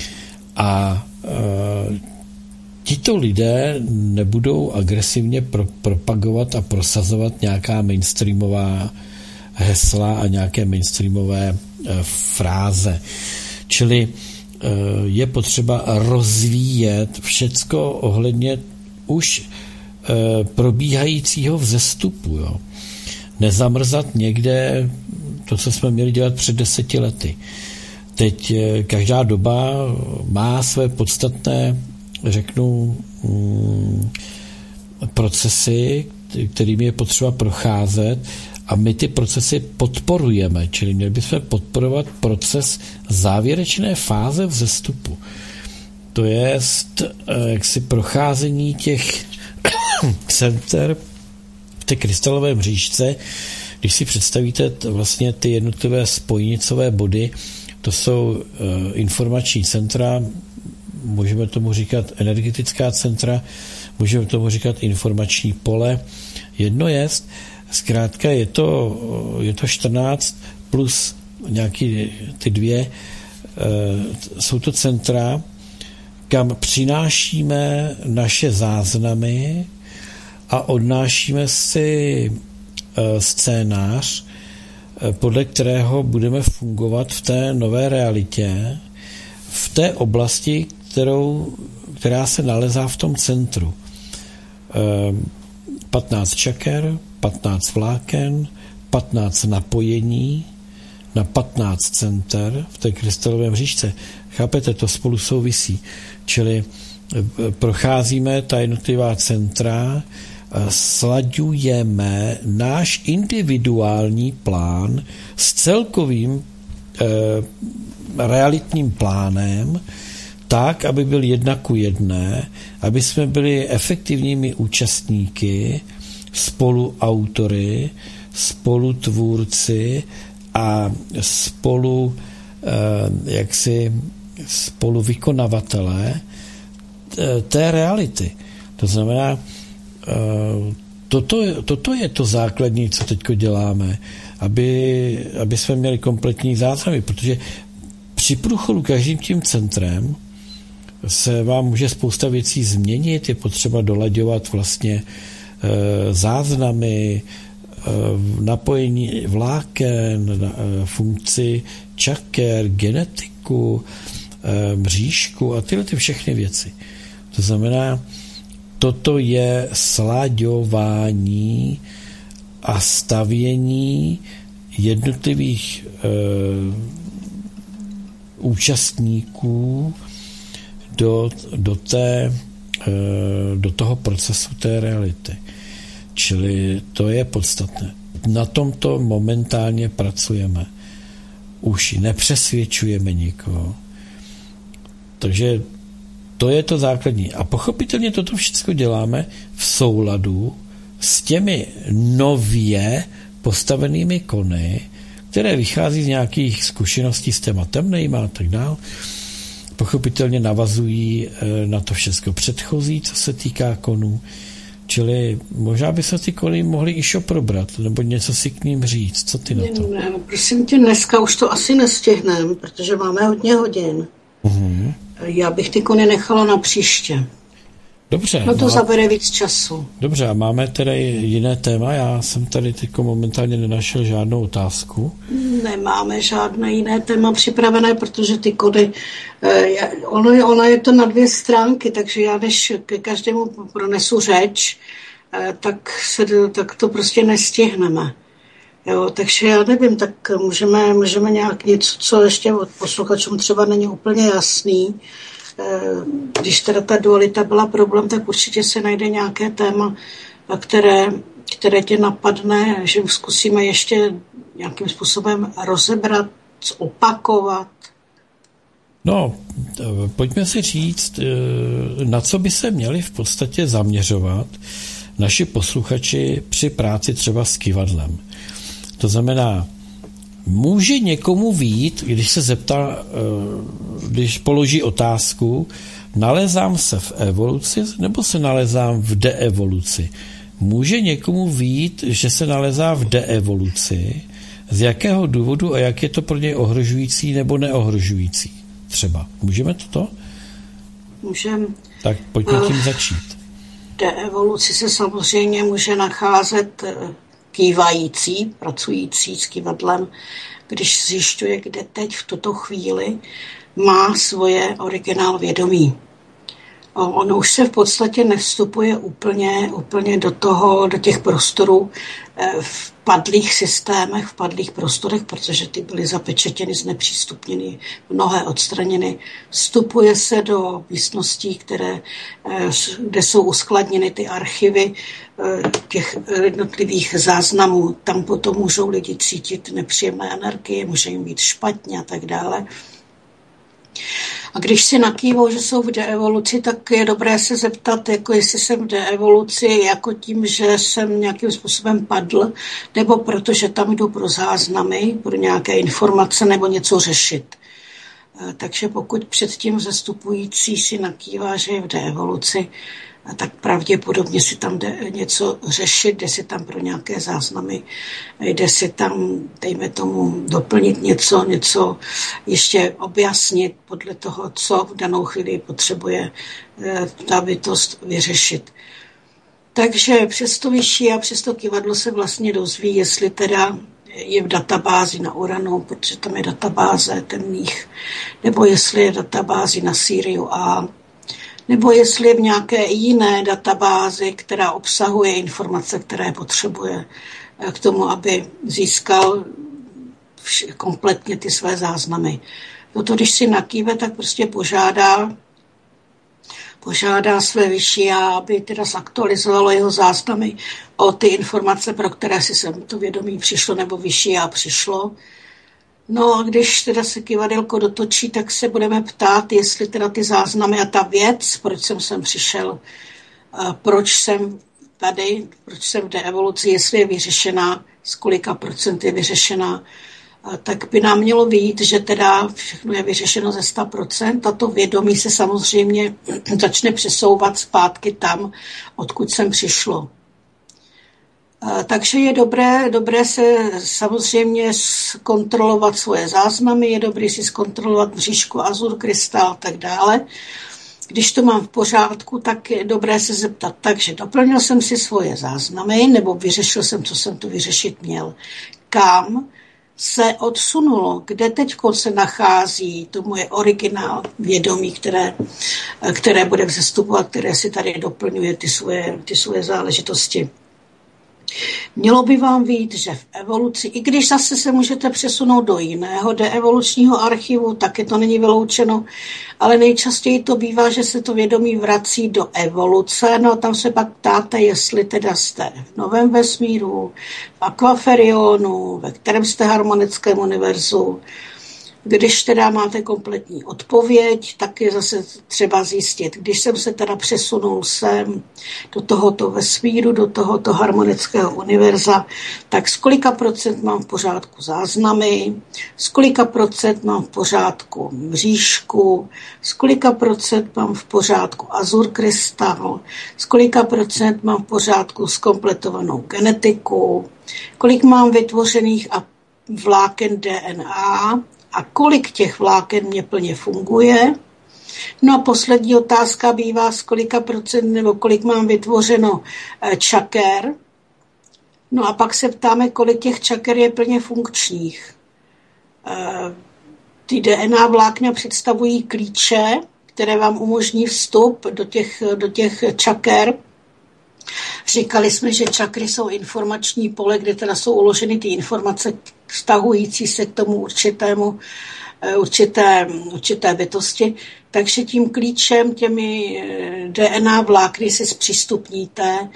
a e, tito lidé nebudou agresivně pro, propagovat a prosazovat nějaká mainstreamová hesla a nějaké mainstreamové e, fráze. Čili e, je potřeba rozvíjet všecko ohledně už e, probíhajícího vzestupu. Jo. Nezamrzat někde to, co jsme měli dělat před deseti lety. Teď e, každá doba má své podstatné, řeknu, mm, procesy, kterými je potřeba procházet a my ty procesy podporujeme, čili měli bychom podporovat proces závěrečné fáze vzestupu. To je jaksi procházení těch center v té krystalové mřížce. Když si představíte vlastně ty jednotlivé spojnicové body, to jsou informační centra, můžeme tomu říkat energetická centra, můžeme tomu říkat informační pole. Jedno jest, zkrátka je to, je to čtrnáct plus nějaký ty dvě, jsou to centra, kam přinášíme naše záznamy a odnášíme si scénář, podle kterého budeme fungovat v té nové realitě, v té oblasti, kterou, která se nalezá v tom centru. patnáct čaker, patnáct vláken, patnáct napojení na patnáct center v té krystalové mřížce. Chápete, to spolu souvisí. Čili procházíme ta jednotlivá centra, slaďujeme náš individuální plán s celkovým eh, realitním plánem tak, aby byl jedna ku jedné, aby jsme byli efektivními účastníky, spoluautory, spolutvůrci a spolu eh, jaksi spoluvykonavatelé té reality. To znamená, toto, toto je to základní, co teď děláme, aby, aby jsme měli kompletní záznamy, protože při průchodu každým tím centrem se vám může spousta věcí změnit, je potřeba dolaďovat vlastně e, záznamy, e, napojení vláken, e, funkci čaker, genetiku, e, mřížku a tyhle ty všechny věci. To znamená, toto je slaďování a stavění jednotlivých e, účastníků do, do, té, e, do toho procesu té reality. Čili to je podstatné. Na tomto momentálně pracujeme. Už nepřesvědčujeme nikoho. Takže to je to základní. A pochopitelně toto všechno děláme v souladu s těmi nově postavenými kony, které vychází z nějakých zkušeností s téma temnejma a tak dále. Pochopitelně navazují na to všechno předchozí, co se týká konů. Čili možná by se ty kony mohly i šoprobrat, nebo něco si k ním říct. Co ty na to? Ne, ne, prosím tě, dneska už to asi nestihneme, protože máme hodně hodin. Uh-huh. Já bych ty kony nechala na příště. Dobře. No to má... zabere víc času. Dobře, a máme tedy jiné téma? Já jsem tady teď momentálně nenašel žádnou otázku. Nemáme žádné jiné téma připravené, protože ty kony, eh, ono, je, ono je to na dvě stránky, takže já než ke každému pronesu řeč, eh, tak, se, tak to prostě nestihneme. Jo, takže já nevím, tak můžeme, můžeme nějak něco, co ještě od posluchačům třeba není úplně jasný. Když teda ta dualita byla problém, tak určitě se najde nějaké téma, které, které tě napadne, že zkusíme ještě nějakým způsobem rozebrat, opakovat? No, pojďme si říct, na co by se měli v podstatě zaměřovat naši posluchači při práci třeba s kyvadlem. To znamená, může někomu vyjít, když se zeptá, když položí otázku, nalezám se v evoluci nebo se nalezám v deevoluci? Může někomu vyjít, že se nalezá v deevoluci, z jakého důvodu a jak je to pro něj ohrožující nebo neohrožující? Třeba. Můžeme toto? Můžeme. Tak pojďme tím začít. V deevoluci se samozřejmě může nacházet kývající, pracující s kyvadlem, když zjišťuje, kde teď v tuto chvíli má svoje originál vědomí. Ono už se v podstatě nevstupuje úplně, úplně do toho, do těch prostorů v padlých systémech, v padlých prostorech, protože ty byly zapečetěny, znepřístupněny, mnohé odstraněny. Vstupuje se do místností, které, kde jsou uskladněny ty archivy těch jednotlivých záznamů. Tam potom můžou lidi cítit nepříjemné energie, může jim být špatně a tak dále. A když si nakývou, že jsou v deevoluci, tak je dobré se zeptat, jako jestli jsem v deevoluci, jako tím, že jsem nějakým způsobem padl, nebo protože tam jdu pro záznamy, pro nějaké informace nebo něco řešit. Takže pokud předtím vzestupující si nakývá, že je v deevoluci, tak pravděpodobně si tam jde něco řešit, jde si tam pro nějaké záznamy, jde si tam, dejme tomu, doplnit něco, něco ještě objasnit podle toho, co v danou chvíli potřebuje ta bytost vyřešit. Takže přes to vyšší a přes to kyvadlo se vlastně dozví, jestli teda je v databázi na Uranu, protože tam je databáze temných, nebo jestli je databázi na Siriu A, nebo jestli je v nějaké jiné databázi, která obsahuje informace, které potřebuje k tomu, aby získal kompletně ty své záznamy. Toto, když si nakýve, tak prostě požádá, požádá své vyšší já, aby teda zaktualizovalo jeho záznamy o ty informace, pro které si sem to vědomí přišlo, nebo vyšší já přišlo. No a když teda se kyvadelko dotočí, tak se budeme ptát, jestli teda ty záznamy a ta věc, proč jsem sem přišel, proč jsem tady, proč jsem v deevoluci, jestli je vyřešená, z kolika procent je vyřešená, tak by nám mělo vyjít, že teda všechno je vyřešeno ze sto procent a to vědomí se samozřejmě začne přesouvat zpátky tam, odkud jsem přišlo. Takže je dobré, dobré se samozřejmě zkontrolovat svoje záznamy, je dobré si zkontrolovat mřížku, azur, krystal a tak dále. Když to mám v pořádku, tak je dobré se zeptat, takže doplnil jsem si svoje záznamy, nebo vyřešil jsem, co jsem tu vyřešit měl. Kam se odsunulo, kde teď se nachází to moje originál vědomí, které, které bude vzestupovat, které si tady doplňuje ty svoje, ty svoje záležitosti. Mělo by vám vyjít, že v evoluci, i když zase se můžete přesunout do jiného deevolučního archivu, taky to není vyloučeno, ale nejčastěji to bývá, že se to vědomí vrací do evoluce, no a tam se pak ptáte, jestli teda jste v novém vesmíru, v Aquaferionu, ve kterém jste harmonickém univerzu. Když teda máte kompletní odpověď, tak je zase třeba zjistit, když jsem se teda přesunul sem do tohoto vesmíru, do tohoto harmonického univerza, tak z kolika procent mám v pořádku záznamy, z kolika procent mám v pořádku mřížku, z kolika procent mám v pořádku azur krystal, z kolika procent mám v pořádku zkompletovanou genetiku, kolik mám vytvořených a vláken D N A, a kolik těch vláken mě plně funguje. No a poslední otázka bývá, z kolika procent nebo kolik mám vytvořeno čaker. No a pak se ptáme, kolik těch čaker je plně funkčních. Ty D N A vlákna představují klíče, které vám umožní vstup do těch, do těch čaker. Říkali jsme, že čakry jsou informační pole, kde teda jsou uloženy ty informace vztahující se k tomu určitému, určité, určité bytosti. Takže tím klíčem, těmi D N A vlákny si zpřístupníte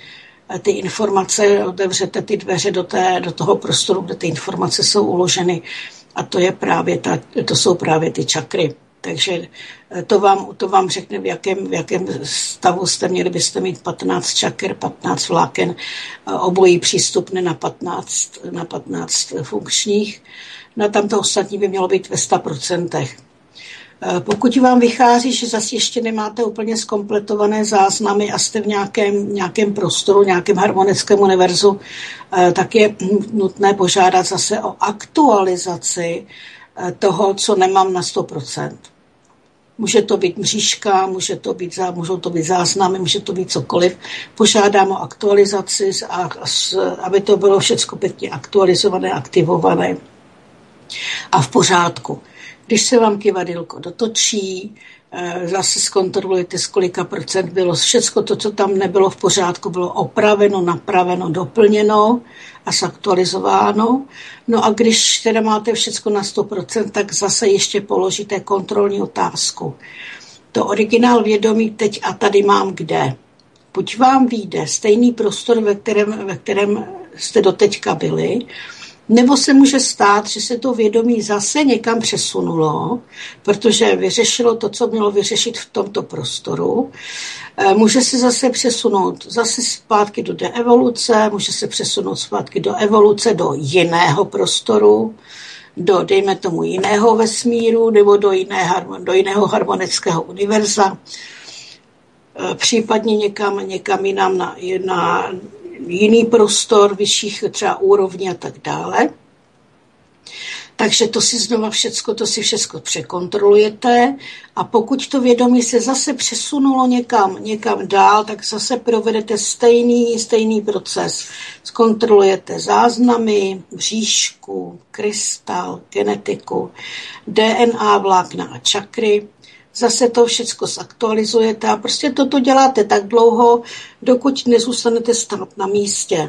ty informace, otevřete ty dveře do, té, do toho prostoru, kde ty informace jsou uloženy a to, je právě ta, to jsou právě ty čakry. Takže to vám, to vám řekne, v jakém, v jakém stavu jste. Měli byste mít patnáct čaker, patnáct vláken, obojí přístupné na patnáct, na patnáct funkčních. No a tam to ostatní by mělo být ve sto procent. Pokud vám vychází, že zase ještě nemáte úplně zkompletované záznamy a jste v nějakém, nějakém prostoru, nějakém harmonickém univerzu, tak je nutné požádat zase o aktualizaci toho, co nemám na sto procent. Může to být mřížka, může to být, můžou to být záznamy, může to být cokoliv. Požádám o aktualizaci, a, aby to bylo všechno pěkně aktualizované, aktivované a v pořádku. Když se vám kivadýlko dotočí, zase zkontrolujete, z kolika procent bylo všecko to, co tam nebylo v pořádku, bylo opraveno, napraveno, doplněno a zaktualizováno. No a když teda máte všecko na sto procent, tak zase ještě položíte kontrolní otázku. To originál vědomí teď a tady mám kde. Buď vám vyjde stejný prostor, ve kterém, ve kterém jste doteďka byli, nebo se může stát, že se to vědomí zase někam přesunulo, protože vyřešilo to, co mělo vyřešit v tomto prostoru. Může se zase přesunout zase zpátky do deevoluce, může se přesunout zpátky do evoluce, do jiného prostoru, do, dejme tomu, jiného vesmíru, nebo do, jiné, do jiného harmonického univerza, případně někam, někam jinam na, na jiný prostor, vyšších třeba úrovní a tak dále. Takže to si znova všecko, to si všecko překontrolujete a pokud to vědomí se zase přesunulo někam, někam dál, tak zase provedete stejný, stejný proces. Zkontrolujete záznamy, mřížku, krystal, genetiku, D N A, vlákna a čakry. Zase to všechno zaktualizujete a prostě toto děláte tak dlouho, dokud nezůstanete stát na místě,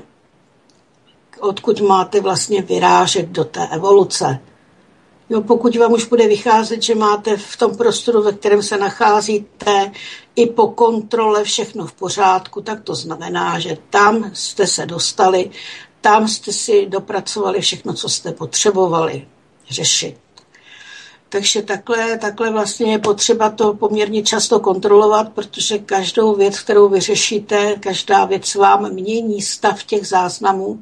odkud máte vlastně vyrážet do té evoluce. Jo, pokud vám už bude vycházet, že máte v tom prostoru, ve kterém se nacházíte, i po kontrole všechno v pořádku, tak to znamená, že tam jste se dostali, tam jste si dopracovali všechno, co jste potřebovali řešit. Takže takhle, takhle vlastně je potřeba to poměrně často kontrolovat, protože každou věc, kterou vyřešíte, každá věc vám mění stav těch záznamů,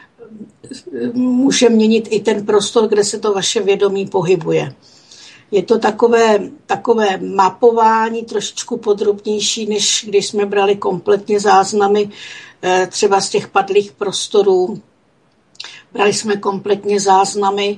může měnit i ten prostor, kde se to vaše vědomí pohybuje. Je to takové, takové mapování trošičku podrobnější, než když jsme brali kompletně záznamy třeba z těch padlých prostorů. Brali jsme kompletně záznamy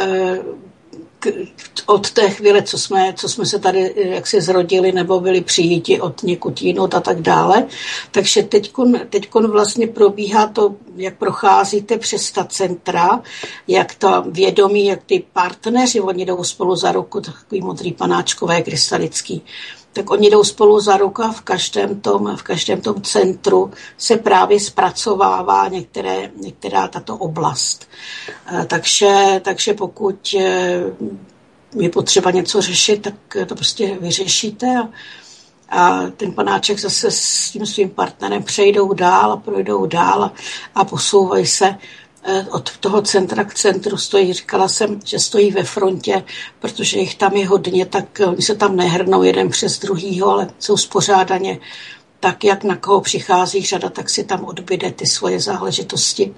od té chvíle, co jsme, co jsme se tady jaksi zrodili nebo byli přijíti od někud jinot a tak dále. Takže teďkon, teďkon vlastně probíhá to, jak procházíte přes ta centra, jak ta vědomí, jak ty partneři, oni jdou spolu za ruku, takový modrý panáčkové, krystalický, tak oni jdou spolu za ruku a v každém tom, v každém tom centru se právě zpracovává některé, některá tato oblast. Takže, takže pokud je potřeba něco řešit, tak to prostě vyřešíte a, a ten panáček zase s tím svým partnerem přejdou dál a projdou dál a, a posouvají se od toho centra k centru. Stojí, říkala jsem, že stojí ve frontě, protože jich tam je hodně, tak oni se tam nehrnou jeden přes druhýho, ale jsou spořádaně tak, jak na koho přichází řada, tak si tam odbyde ty svoje záležitosti.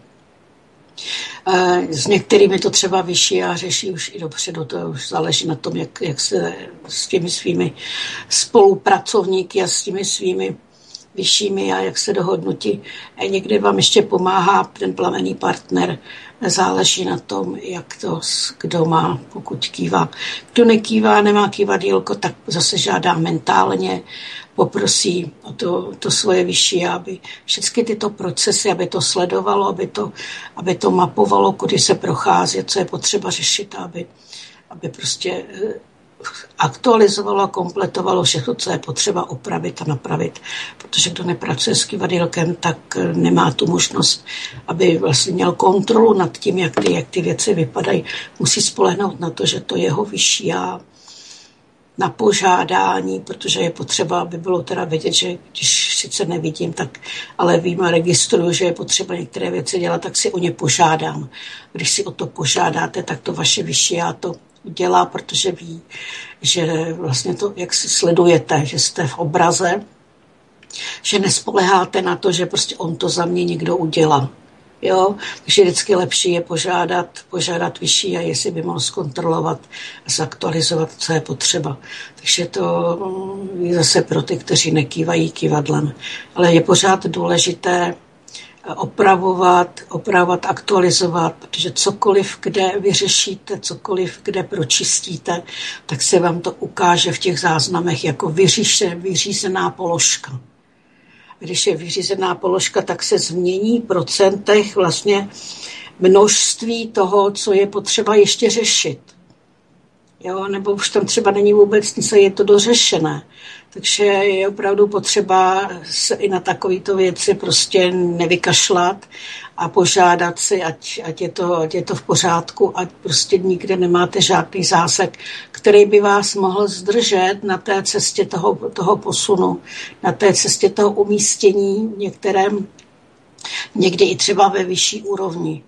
S některými to třeba vyšší a řeší už i dopředu, to už záleží na tom, jak, jak se s těmi svými spolupracovníky a s těmi svými vyššími a jak se dohodnutí. Někdy vám ještě pomáhá ten plamenný partner, záleží na tom, jak to, kdo má, pokud kývá. Kdo nekývá, nemá kývadýlko, tak zase žádá mentálně, poprosí o to, to svoje vyšší, aby všechny tyto procesy, aby to sledovalo, aby to, aby to mapovalo, kudy se prochází, co je potřeba řešit, aby, aby prostě aktualizovalo a kompletovalo všechno, co je potřeba opravit a napravit. Protože kdo nepracuje s kývadýlkem, tak nemá tu možnost, aby vlastně měl kontrolu nad tím, jak ty, jak ty věci vypadají. Musí spolehnout na to, že to jeho vyšší já na požádání, protože je potřeba, aby bylo teda vědět, že když sice nevidím, tak, ale vím a registruju, že je potřeba některé věci dělat, tak si o ně požádám. Když si o to požádáte, tak to vaše vyšší já to udělá, protože ví, že vlastně to, jak si sledujete, že jste v obraze, že nespoleháte na to, že prostě on to za mě někdo udělá. Jo, takže vždycky lepší je požádat, požádat vyšší a jestli by mohl zkontrolovat a zaktualizovat, co je potřeba. Takže to je zase pro ty, kteří nekývají kývadlem. Ale je pořád důležité opravovat, opravovat, aktualizovat, protože cokoliv, kde vyřešíte, cokoliv, kde pročistíte, tak se vám to ukáže v těch záznamech jako vyříše, vyřízená položka. Když je vyřízená položka, tak se změní v procentech vlastně množství toho, co je potřeba ještě řešit. Jo, nebo už tam třeba není vůbec nic, je to dořešené. Takže je opravdu potřeba se i na takovéto věci prostě nevykašlat a požádat si, ať, ať, je to, ať je to v pořádku, ať prostě nikde nemáte žádný zásek, který by vás mohl zdržet na té cestě toho, toho posunu, na té cestě toho umístění v některém, někdy i třeba ve vyšší úrovni.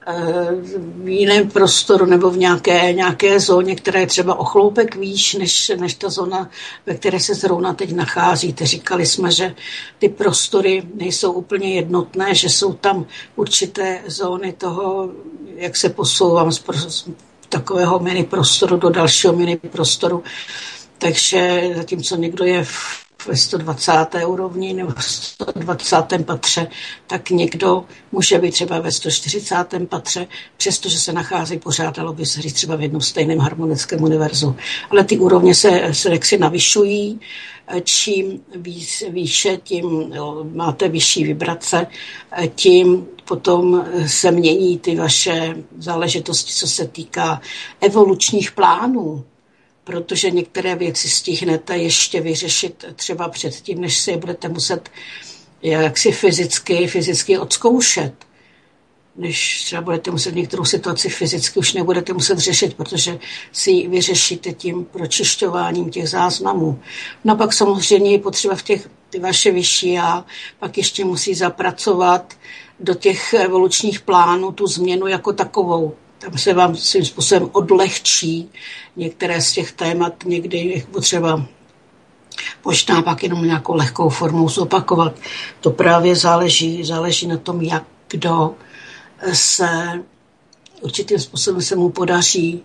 V jiném prostoru nebo v nějaké, nějaké zóně, která je třeba o chloupek výš, než, než ta zóna, ve které se zrovna teď nacházíte. Říkali jsme, že ty prostory nejsou úplně jednotné, že jsou tam určité zóny toho, jak se posouvám z, z takového mini prostoru do dalšího mini prostoru. Takže zatímco někdo je v ve sto dvacáté úrovni nebo v sto dvacátém patře, tak někdo může být třeba ve sto čtyřicátém patře, přestože se nachází pořád, dalo by se říct třeba v jednom stejném harmonickém univerzu. Ale ty úrovně se, se jaksi navyšují, čím víc, výše, tím jo, máte vyšší vibrace, tím potom se mění ty vaše záležitosti, co se týká evolučních plánů, protože některé věci stihnete ještě vyřešit třeba předtím, než si je budete muset jaksi fyzicky, fyzicky odzkoušet. Než třeba budete muset některou situaci fyzicky už nebudete muset řešit, protože si ji vyřešíte tím pročišťováním těch záznamů. No a pak samozřejmě je potřeba v těch ty vaše vyšší já pak ještě musí zapracovat do těch evolučních plánů tu změnu jako takovou. Tam se vám svým způsobem odlehčí některé z těch témat, někdy je potřeba možná pak jenom nějakou lehkou formou zopakovat. To právě záleží, záleží na tom, jak kdo se určitým způsobem se mu podaří,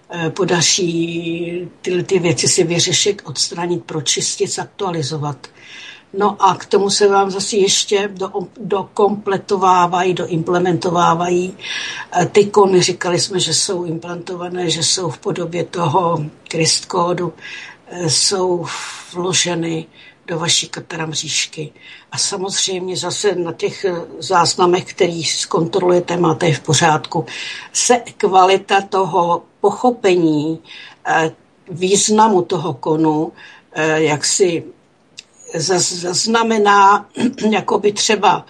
podaří tyhle ty věci si vyřešit, odstranit, pročistit, zaktualizovat. No a k tomu se vám zase ještě do, dokompletovávají, doimplementovávají ty kony. Říkali jsme, že jsou implantované, že jsou v podobě toho Krist-kódu, jsou vloženy do vaší katara mřížky. A samozřejmě zase na těch záznamech, který zkontrolujete, máte je v pořádku, se kvalita toho pochopení významu toho konu, jak si zaznamená jakoby třeba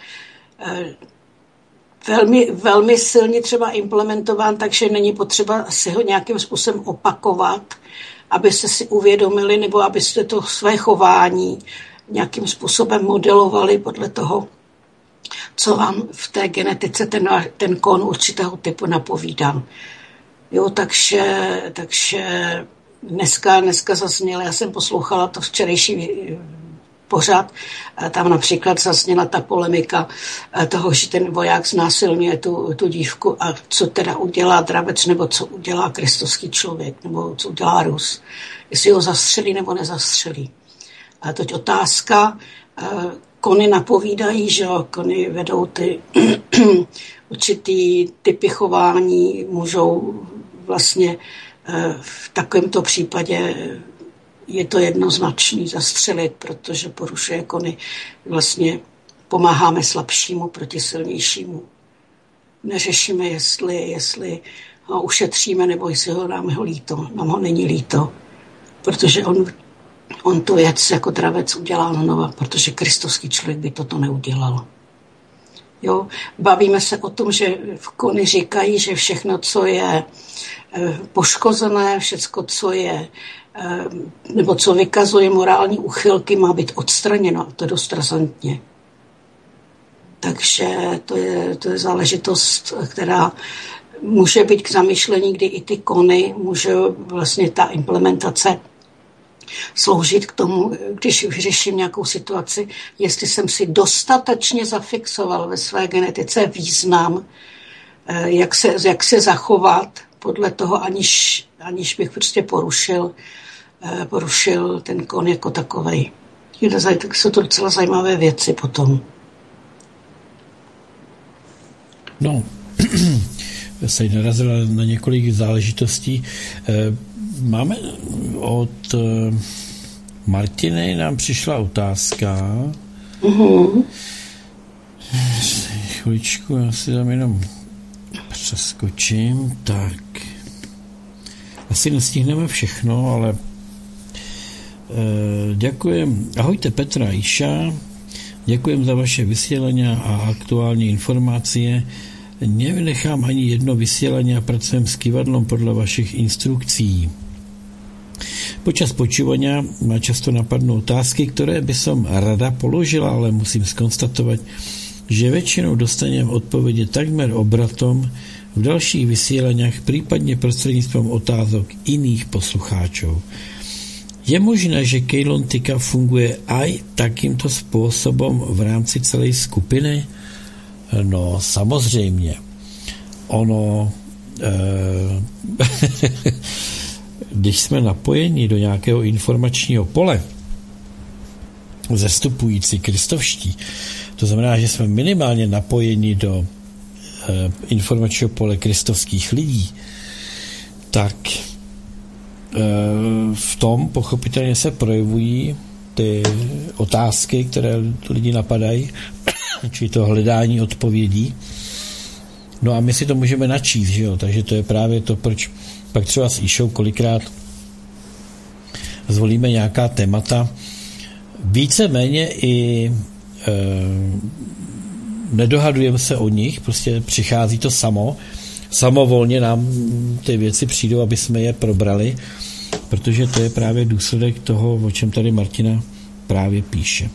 velmi, velmi silně třeba implementován, takže není potřeba si ho nějakým způsobem opakovat, abyste si uvědomili nebo abyste to své chování nějakým způsobem modelovali podle toho, co vám v té genetice ten, ten kon určitého typu napovídá. Jo, takže, takže dneska, dneska zazněla, já jsem poslouchala to včerejší pořád, tam například zazněla ta polemika toho, že ten voják znásilňuje tu, tu dívku a co teda udělá dravec, nebo co udělá kristovský člověk, nebo co udělá Rus. Jestli ho zastřelí nebo nezastřelí. A teď otázka, kony napovídají, že jo, kony vedou ty určitý typy chování, můžou vlastně v takovémto případě je to jednoznačný zastřelit, protože porušuje kony. Vlastně pomáháme slabšímu proti silnějšímu. Neřešíme, jestli, jestli ho ušetříme, nebo jestli ho nám ho líto. Nám ho není líto, protože on, on tu věc jako dravec udělá znova, protože kristovský člověk by toto neudělal. Jo? Bavíme se o tom, že v kony říkají, že všechno, co je poškozené, všecko, co je nebo co vykazuje morální úchylky, má být odstraněno. A to dost razantně. Takže to je, to je záležitost, která může být k zamyšlení, kdy i ty kony může vlastně ta implementace sloužit k tomu, když vyřeším nějakou situaci, jestli jsem si dostatečně zafixoval ve své genetice význam, jak se, jak se zachovat podle toho, aniž, aniž bych prostě porušil, porušil ten kon jako takovej. Tak jsou to docela zajímavé věci potom. No, se narazila na několik záležitostí. Máme od Martiny nám přišla otázka. Uh-huh. Chviličku, já si tam jenom přeskočím. Tak. Asi nestihneme všechno, ale děkujem. Ahojte Petra Iša. Děkujem za vaše vysílení a aktuální informace. Nevynechám ani jedno vysílení a pracujem s kývadlom podle vašich instrukcí. Počas počúvania ma často napadnú otázky, ktoré by som rada položila, ale musím skonstatovať, že väčšinou dostanem odpovede takmer obratom v dalších vysielaniach, prípadne prostredníctvom otázok iných poslucháčov. Je možné, že Kejlontika funguje aj takýmto spôsobom v rámci celej skupiny? No, samozřejmě. Ono, e, když jsme napojeni do nějakého informačního pole, zastupující kristovští, to znamená, že jsme minimálně napojeni do e, informačního pole kristovských lidí, tak e, v tom pochopitelně se projevují ty otázky, které lidi napadají, čili to hledání odpovědí. No a my si to můžeme načíst, že jo? Takže to je právě to, proč pak třeba s Išou kolikrát zvolíme nějaká témata. Víceméně i e, nedohadujeme se o nich, prostě přichází to samo. Samovolně nám ty věci přijdou, aby jsme je probrali, protože to je právě důsledek toho, o čem tady Martina právě píše.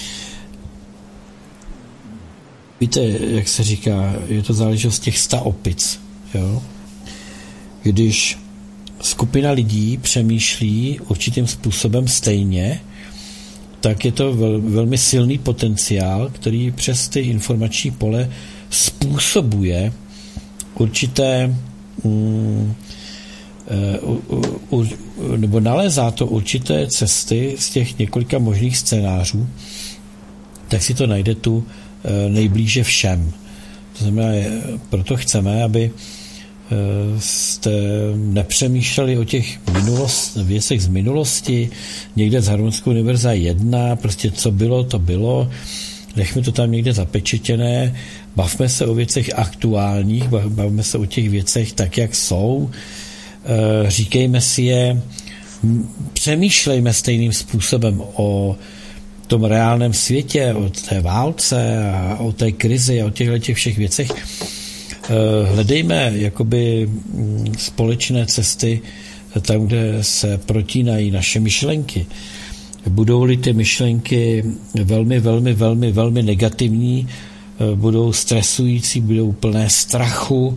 Víte, jak se říká, je to záležitost těch sta opic. Jo? Když skupina lidí přemýšlí určitým způsobem stejně, tak je to vel, velmi silný potenciál, který přes ty informační pole způsobuje určité um, uh, uh, uh, nebo nalézá to určité cesty z těch několika možných scénářů, tak si to najde tu nejblíže všem. To znamená, proto chceme, aby jste nepřemýšleli o těch minulost, věcech z minulosti, někde z Harmonskou univerza jedna, prostě co bylo, to bylo, nechme to tam někde zapečetěné, bavme se o věcech aktuálních, bavme se o těch věcech tak, jak jsou, říkejme si je, přemýšlejme stejným způsobem o tom reálném světě, o té válce a o té krizi a o těchto těch všech věcech. Hledejme jakoby společné cesty tam, kde se protínají naše myšlenky. Budou-li ty myšlenky velmi, velmi, velmi, velmi negativní, budou stresující, budou plné strachu,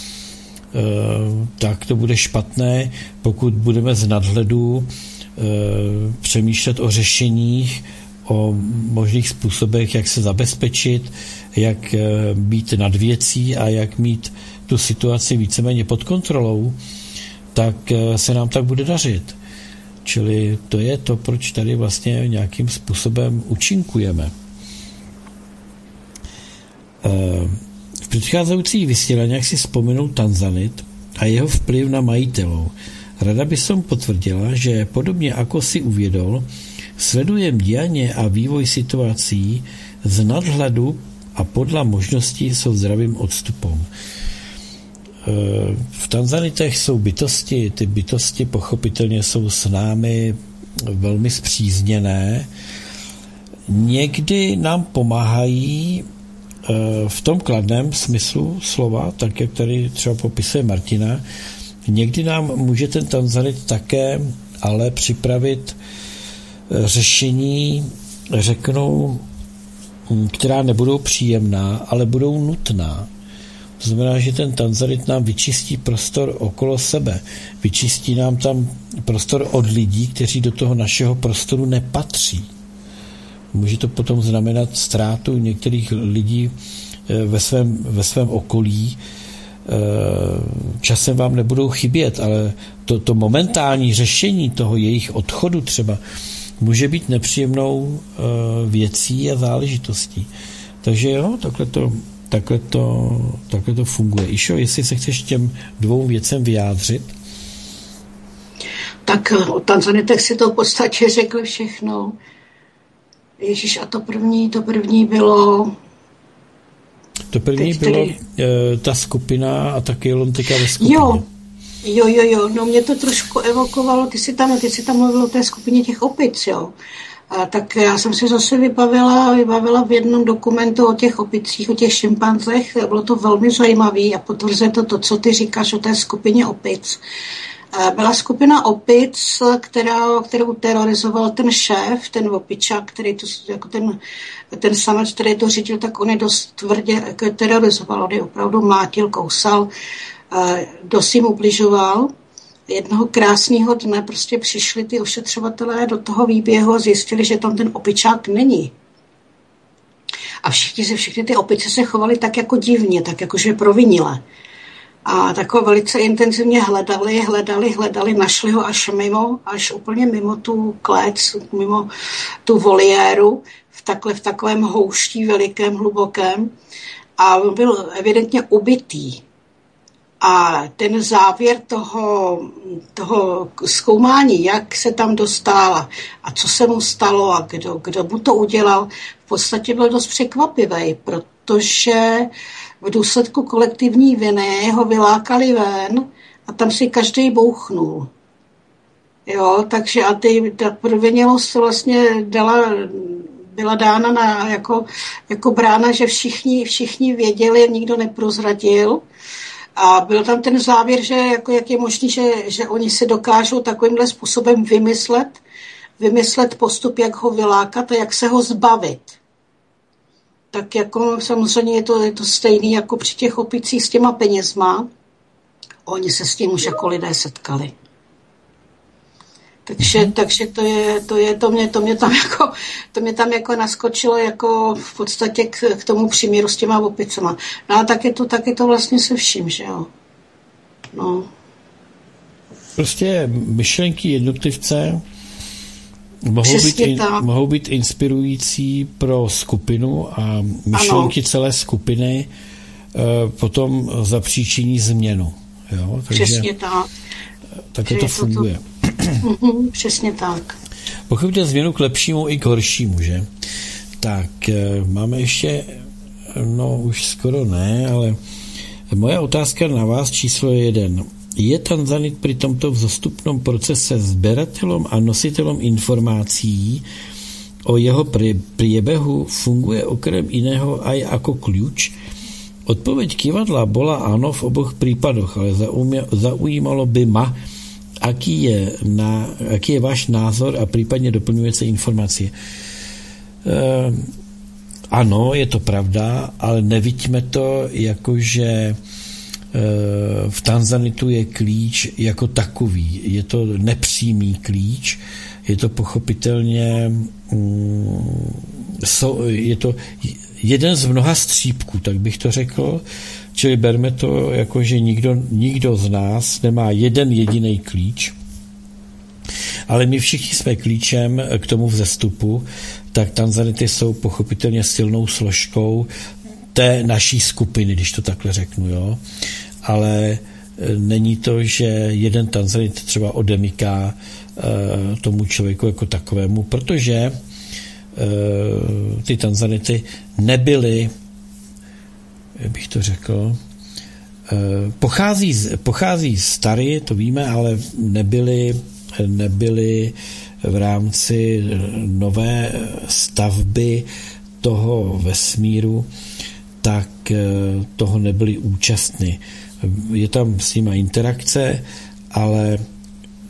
tak to bude špatné. Pokud budeme z nadhledu přemýšlet o řešeních, o možných způsobech, jak se zabezpečit, jak být nad věcí a jak mít tu situaci víceméně pod kontrolou, tak se nám tak bude dařit. Čili to je to, proč tady vlastně nějakým způsobem účinkujeme. V předcházejících vysílaniach si vzpomenul Tanzanit a jeho vplyv na majitelů. Rada by som potvrdila, že podobně ako si uvědol, sledujem dianie a vývoj situací z nadhledu a podľa možností so zdravým odstupom. V Tanzanitech jsou bytosti, ty bytosti pochopitelně jsou s námi velmi spřízněné. Někdy nám pomáhají v tom kladném smyslu slova, tak jak tady třeba popisuje Martina. Někdy nám může ten Tanzanit také ale připravit řešení, řeknou, která nebudou příjemná, ale budou nutná. To znamená, že ten tanzanit nám vyčistí prostor okolo sebe. Vyčistí nám tam prostor od lidí, kteří do toho našeho prostoru nepatří. Může to potom znamenat ztrátu některých lidí ve svém, ve svém okolí. Časem vám nebudou chybět, ale to, to momentální řešení toho jejich odchodu třeba může být nepříjemnou věcí a záležitostí. Takže jo, takhle to, takhle to, takhle to funguje. Išo, jestli se chceš těm dvou věcem vyjádřit? Tak o tanzanitech si to v podstatě řekli všechno. Ježíš, a to první, to první bylo... To první bylo tady... ta skupina a taky Lontika ve skupině. Jo, jo, jo, jo, no mě to trošku evokovalo, ty jsi tam, ty jsi tam mluvil o té skupině těch opic, jo. A tak já jsem si zase vybavila, vybavila v jednom dokumentu o těch opicích, o těch šimpanzech, bylo to velmi zajímavé a potvrzuje to to, co ty říkáš o té skupině opic. Byla skupina opic, která, kterou terorizoval ten šéf, ten opičák, který to, jako ten, ten samec, který to řídil, tak on je dost tvrdě terorizoval, on je opravdu mlátil, kousal, dost jim ubližoval. Jednoho krásného dne prostě přišli ty ošetřovatelé do toho výběhu a zjistili, že tam ten opičák není. A všichni se, všechny ty opice se chovaly tak jako divně, tak jakože provinile. A takové velice intenzivně hledali, hledali, hledali, našli ho až mimo, až úplně mimo tu klec, mimo tu voliéru, v, takhle, v takovém houští velikém, hlubokém. A byl evidentně ubitý. A ten závěr toho, toho zkoumání, jak se tam dostala a co se mu stalo a kdo, kdo mu to udělal, v podstatě byl dost překvapivý, protože v důsledku kolektivní viny ho vylákali ven a tam si každý bouchnul. Jo, takže a ty, ta provinělost vlastně dala, byla dána na, jako, jako brána, že všichni, všichni věděli, nikdo neprozradil. A byl tam ten závěr, že jako jak je možný, že, že oni si dokážou takovýmhle způsobem vymyslet, vymyslet postup, jak ho vylákat a jak se ho zbavit. Tak jako samozřejmě je to, je to stejný jako při těch opicích s těma penězma. Oni se s tím už jako lidé setkali. Takže, takže to je, to je, to mě, to mě tam jako, to mě tam jako naskočilo jako v podstatě k, k tomu příměru s těma opicema. No a tak je to, tak je to vlastně se vším, že jo. No. Prostě myšlenky jednotlivce mohou být, in, mohou být inspirující pro skupinu a myšlenky ano. celé skupiny uh, potom zapříčiní změnu. Jo? Takže, přesně tak. Takhle to funguje. To... Přesně tak. Pokud jde změnu k lepšímu i k horšímu, že? Tak máme ještě, no už skoro ne, ale moja otázka na vás číslo jeden. Je tanzanit pri tomto vzostupnom procese sberateľom a nositeľom informácií o jeho priebehu funguje okrem iného aj ako kľúč? Odpoveď kývadla bola áno v oboch prípadoch, ale zaujímalo by ma, aký je, na, aký je váš názor a prípadne doplňujúce informácie. E, ano, je to pravda, ale neviďme to jako, že e, v Tanzanitu je klíč jako takový. Je to nepřímý klíč, je to pochopitelně mm, so, je to jeden z mnoha střípků, tak bych to řekl. Čili berme to jako, že nikdo, nikdo z nás nemá jeden jediný klíč, ale my všichni jsme klíčem k tomu vzestupu, tak Tanzanity jsou pochopitelně silnou složkou té naší skupiny, když to takhle řeknu, jo. Ale není to, že jeden Tanzanit třeba odemyká uh, tomu člověku jako takovému, protože uh, ty Tanzanity nebyly, bych to řekl, pochází z, pochází z Tary, to víme, ale nebyly, nebyly v rámci nové stavby toho vesmíru, tak toho nebyli účastní. Je tam s nima interakce, ale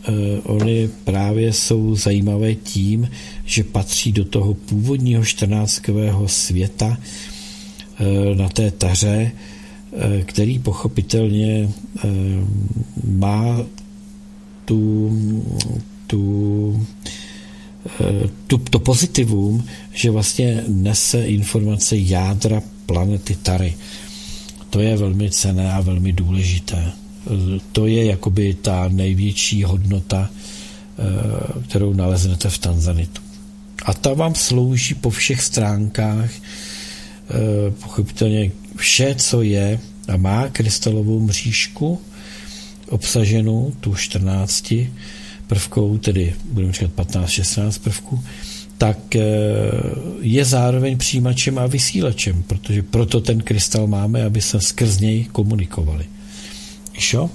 oni právě jsou zajímavé tím, že patří do toho původního čtrnáctkového světa na té taře, který pochopitelně má tu, tu, tu, to pozitivum, že vlastně nese informace jádra planety Tary. To je velmi cenné a velmi důležité. To je jakoby ta největší hodnota, kterou naleznete v Tanzanitu. A ta vám slouží po všech stránkách, pochopitelně vše, co je a má krystalovou mřížku obsaženou, tu čtrnácti prvkou, tedy budeme říkat patnáct šestnáct prvků, tak je zároveň přijímačem a vysílačem, protože proto ten krystal máme, aby se skrz něj komunikovali. Išo?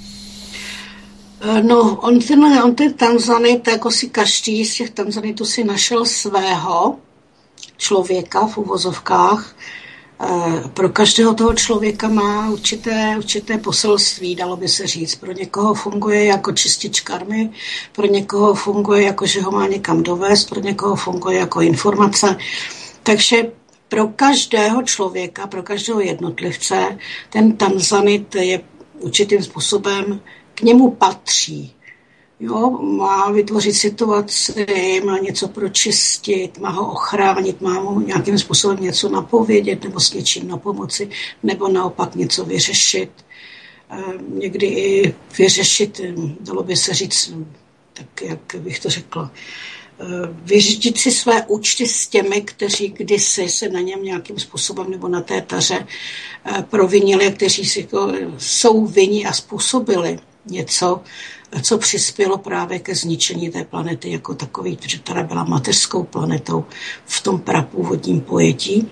No, on ten, on ten Tanzanit, jako si každý z těch Tanzanitů si našel svého člověka v uvozovkách. Pro každého toho člověka má určité, určité poselství, dalo by se říct. Pro někoho funguje jako čistič karmy, pro někoho funguje jako, že ho má někam dovést, pro někoho funguje jako informace. Takže pro každého člověka, pro každého jednotlivce ten Tanzanit je určitým způsobem, k němu patří. Jo, má vytvořit situaci, má něco pročistit, má ho ochránit, má mu nějakým způsobem něco napovědět nebo s něčím na pomoci, nebo naopak něco vyřešit. Někdy i vyřešit, dalo by se říct, tak jak bych to řekla, vyřídit si své účty s těmi, kteří kdysi se na něm nějakým způsobem nebo na té taře provinili a kteří si to jsou vinni a způsobili něco, co přispělo právě ke zničení té planety jako takový, protože teda byla mateřskou planetou v tom prapůvodním pojetí.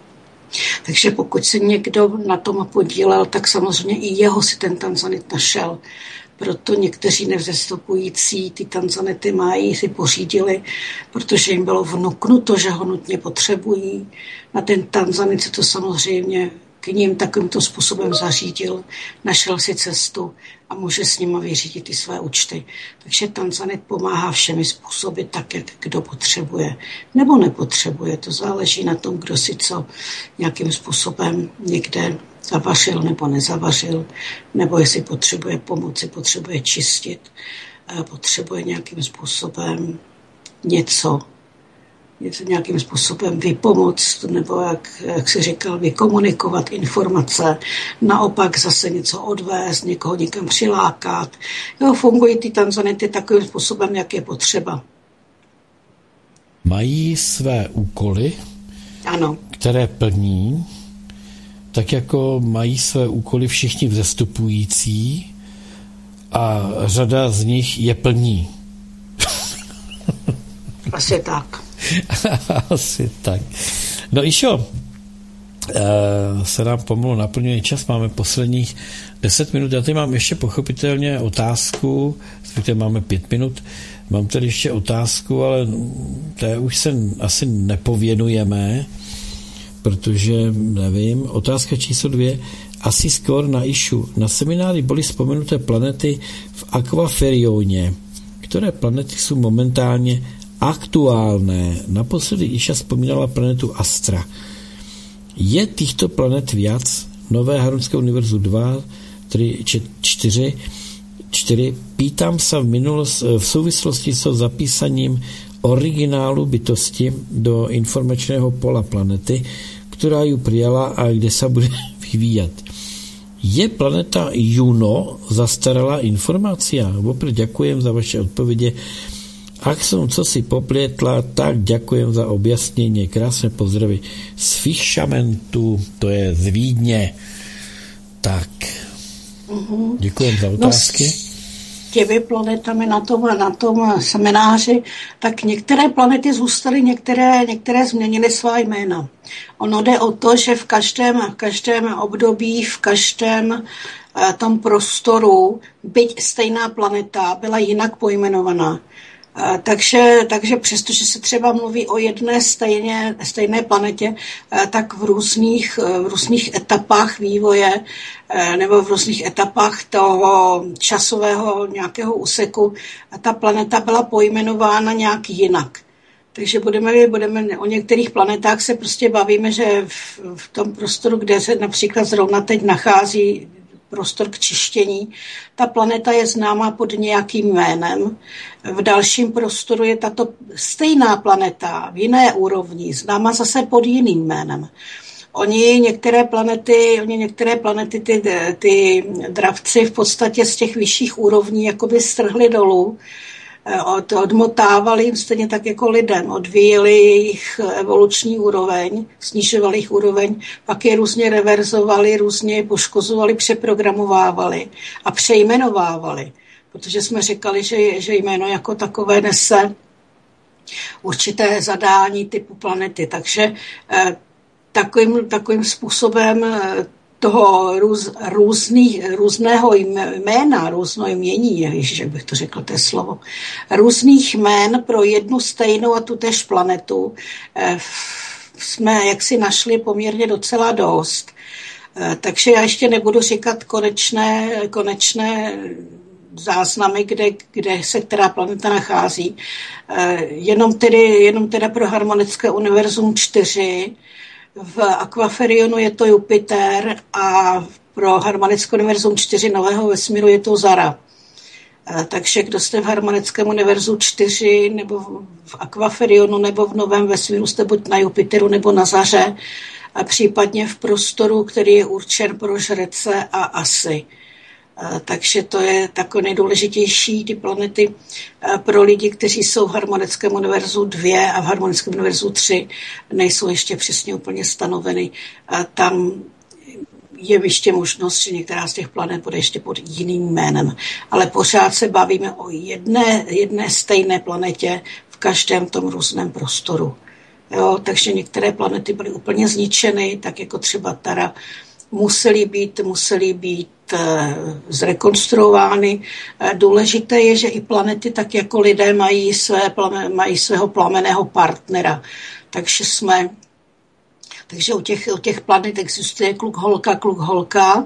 Takže pokud se někdo na tom podílel, tak samozřejmě i jeho si ten Tanzanit našel. Proto někteří nevzestupující ty Tanzanity mají, si pořídili, protože jim bylo vnuknuto, že ho nutně potřebují. Na ten Tanzanit se to samozřejmě k ním takovýmto způsobem zařídil, našel si cestu a může s nimi vyřídit i své účty. Takže Tanzanit pomáhá všemi způsoby tak, jak kdo potřebuje nebo nepotřebuje. To záleží na tom, kdo si co nějakým způsobem někde zavařil nebo nezavařil, nebo jestli potřebuje pomoci, potřebuje čistit, potřebuje nějakým způsobem něco, něco nějakým způsobem vypomoct, nebo jak, jak si říkal, vykomunikovat informace, naopak zase něco odvést, někoho někam přilákat. Jo, fungují ty Tanzanity takovým způsobem, jak je potřeba. Mají své úkoly, ano, které plní, tak jako mají své úkoly všichni vzestupující a řada z nich je plní. Asi tak. Asi tak. No Išo, se nám pomalu naplňuje čas, máme posledních deset minut. Já tady mám ještě pochopitelně otázku, respektive máme pět minut, mám tady ještě otázku, ale té už se asi nepověnujeme, protože nevím. Otázka číslo dvě. Asi skôr na Išu. Na semináři byly spomenuté planety v akvaferióně. Které planety jsou momentálně aktuálne? Naposledy Iša spomínala planetu Astra. Je týchto planet viac? Nové Harunské univerzu dva, tři, čtyři, čtyři. Pýtam sa v, minulost, v souvislosti so zapísaním originálu bytosti do informačného pola planety, ktorá ju prijala a kde sa bude vyvíjať. Je planeta Juno zastaralá informácia? Vopred ďakujem za vaše odpovede. Ak som co si poplietla, tak ďakujem za objasnenie. Krásne pozdravy z Fišamentu, to je z Vídně. Tak, uh-huh. Děkujem za otázky. No, těmi planetami na tom, na tom semináři, tak některé planety zůstaly, některé, některé změnily svá jména. Ono jde o to, že v každém, v každém období, v každém eh, tom prostoru, byť stejná planeta byla jinak pojmenovaná. Takže, takže přestože se třeba mluví o jedné stejně, stejné planetě, tak v různých, v různých etapách vývoje nebo v různých etapách toho časového nějakého úseku ta planeta byla pojmenována nějak jinak. Takže budeme, budeme o některých planetách se prostě bavíme, že v, v tom prostoru, kde se například zrovna teď nachází prostor k čištění, ta planeta je známá pod nějakým jménem. V dalším prostoru je tato stejná planeta v jiné úrovni, známá zase pod jiným jménem. Oni některé planety, oni některé planety ty, ty dravci v podstatě z těch vyšších úrovní jakoby strhli dolů, Od, odmotávali jim stejně tak jako lidem, odvíjeli jejich evoluční úroveň, snižovali jejich úroveň, pak je různě reverzovali, různě je poškozovali, přeprogramovávali a přejmenovávali, protože jsme říkali, že, že jméno jako takové nese určité zadání typu planety, takže eh, takovým, takovým způsobem eh, toho růz, různý, různého jména, různého jmění, ježiš, jak bych to řekl, to je slovo, různých jmén pro jednu stejnou a tutéž planetu eh, jsme jaksi našli poměrně docela dost. Eh, takže já ještě nebudu říkat konečné, konečné záznamy, kde, kde se která planeta nachází. Eh, jenom, tedy, jenom teda pro harmonické univerzum čtyři, v Aquaferionu je to Jupiter a pro harmonické univerzum čtyři nového vesmíru je to Zara. Takže kdo jste v harmonickém univerzu čtyři nebo v Aquaferionu nebo v novém vesmíru, jste buď na Jupiteru nebo na Zaře, a případně v prostoru, který je určen pro žrece a asy. Takže to je takové nejdůležitější, ty planety pro lidi, kteří jsou v harmonickém univerzu dva a v harmonickém univerzu tři, nejsou ještě přesně úplně stanoveny. Tam je ještě možnost, že některá z těch planet bude ještě pod jiným jménem. Ale pořád se bavíme o jedné, jedné stejné planetě v každém tom různém prostoru. Jo, takže některé planety byly úplně zničeny, tak jako třeba Tara, musely být, musely být zrekonstruovány. Důležité je, že i planety, tak jako lidé, mají, své, mají svého plamenného partnera. Takže jsme, takže u těch, u těch planet existuje kluk-holka, kluk-holka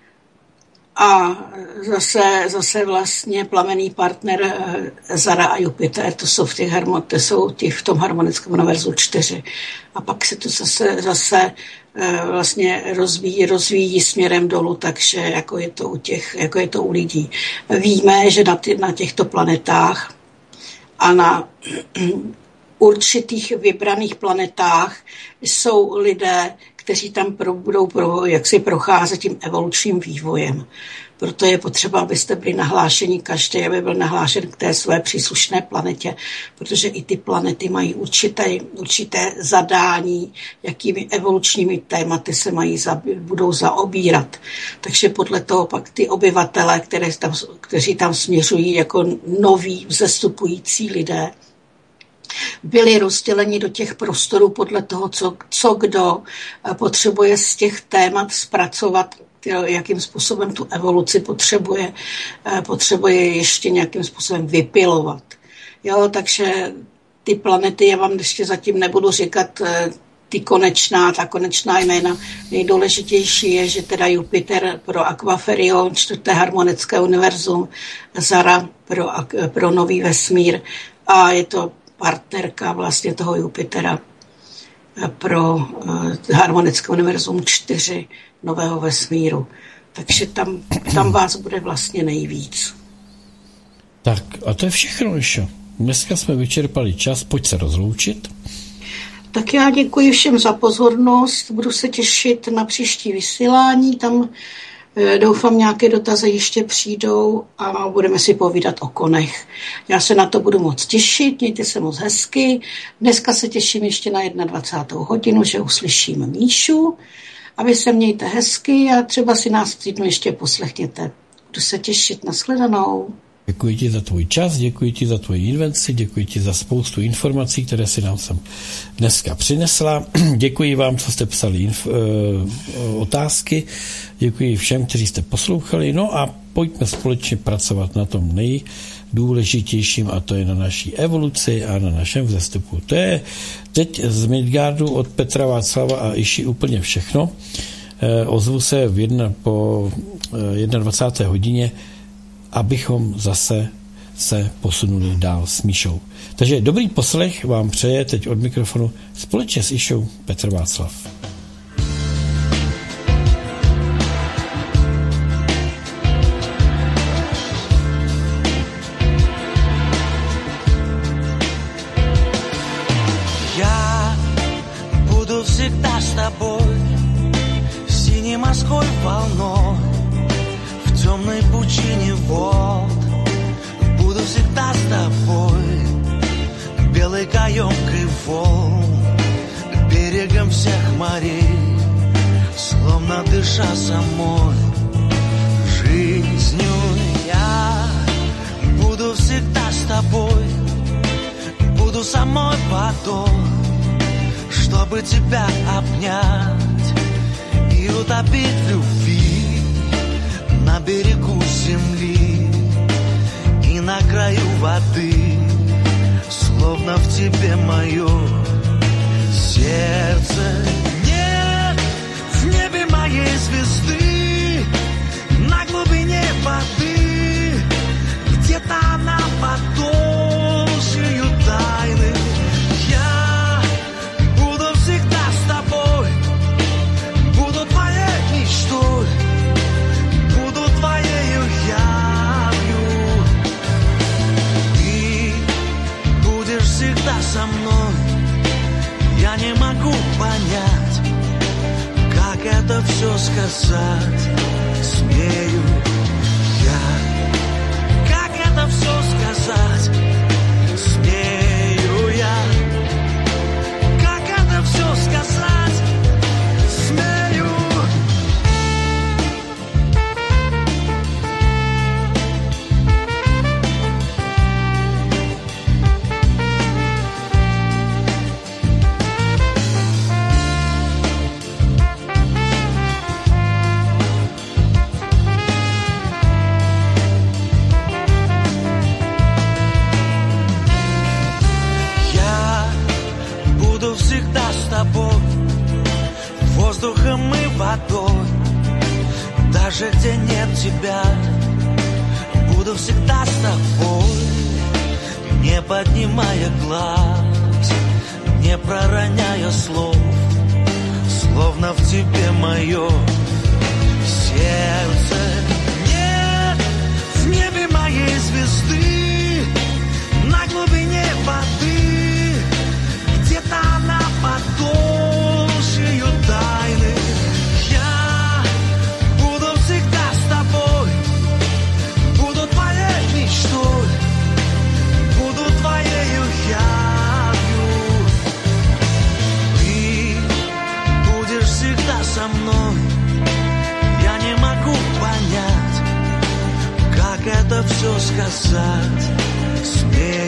a zase, zase vlastně plamenný partner Zara a Jupiter, to jsou v, těch, to jsou těch v tom harmonickém univerzu čtyři. A pak se to zase, zase vlastně rozvíjí, rozvíjí směrem dolů, takže jako je to u těch, jako je to u lidí. Víme, že na, ty, na těchto planetách a na určitých vybraných planetách jsou lidé, kteří tam pro, budou pro, jaksi procházet tím evolučním vývojem. Proto je potřeba, abyste byli nahlášeni, každý, aby byl nahlášen k té své příslušné planetě, protože i ty planety mají určité, určité zadání, jakými evolučními tématy se mají, budou zaobírat. Takže podle toho pak ty obyvatele, které tam, kteří tam směřují jako noví vzestupující lidé, byli rozděleni do těch prostorů podle toho, co, co kdo potřebuje z těch témat zpracovat, jakým způsobem tu evoluci potřebuje, potřebuje ještě nějakým způsobem vypilovat. Jo, takže ty planety, já vám ještě zatím nebudu říkat ty konečná, ta konečná jména. Nejdůležitější je, že teda Jupiter pro Aquaferion, čtvrté harmonické univerzum, Zara pro, pro nový vesmír a je to partnerka vlastně toho Jupitera pro harmonické univerzum čtyři nového vesmíru. Takže tam, tam vás bude vlastně nejvíc. Tak a to je všechno, Išo. Dneska jsme vyčerpali čas, pojď se rozloučit. Tak já děkuji všem za pozornost, budu se těšit na příští vysílání, tam doufám nějaké dotazy ještě přijdou a budeme si povídat o konech. Já se na to budu moc těšit, mějte se moc hezky. Dneska se těším ještě na dvacátou jednu hodinu, že uslyším Míšu. A vy se mějte hezky a třeba si nás v týdnu ještě poslechněte. Budu se těšit, nashledanou. Děkuji ti za tvůj čas, děkuji ti za tvoji invenci, děkuji ti za spoustu informací, které si nám sem dneska přinesla. Děkuji vám, co jste psali inf- otázky, děkuji všem, kteří jste poslouchali, no a pojďme společně pracovat na tom nejdůležitějším, a to je na naší evoluci a na našem vzestupu. To je teď z Midgardu od Petra Václava a Iši úplně všechno. Ozvu se v jedna, po dvacáté jedné hodině, abychom zase se posunuli dál s Míšou. Takže dobrý poslech vám přeje teď od mikrofonu společně s Išou Petr Václav. Já budu всегда с тобой, синей морской волной, в темной пучине вод. Буду всегда с тобой, белой каемкой волн, берегом всех морей, словно дыша самой жизнью. Я буду всегда с тобой, буду самой водой, чтобы тебя обнять и утопить в любви на берегу земли и на краю воды, словно в тебе мое сердце. Нет в небе моей звезды, на глубине воды, где-то она под толщею тайны. Я буду всегда с тобой, буду твоей мечтой, буду твоею явью. Ты будешь всегда со мной. Я не могу понять, как это все сказать смею я. Как это все сказать смею я. Как это все сказать смею. Всегда с тобой, воздухом и водой, даже где нет тебя, буду всегда с тобой, не поднимая глаз, не пророняя слов, словно в тебе мое сердце. Нет в небе моей звезды, на глубине воды, где-то она под толщею тайны. Я буду всегда с тобой, буду твоей мечтой, буду твоею явью. Ты будешь всегда со мной. Я не могу понять, как это все сказать смею.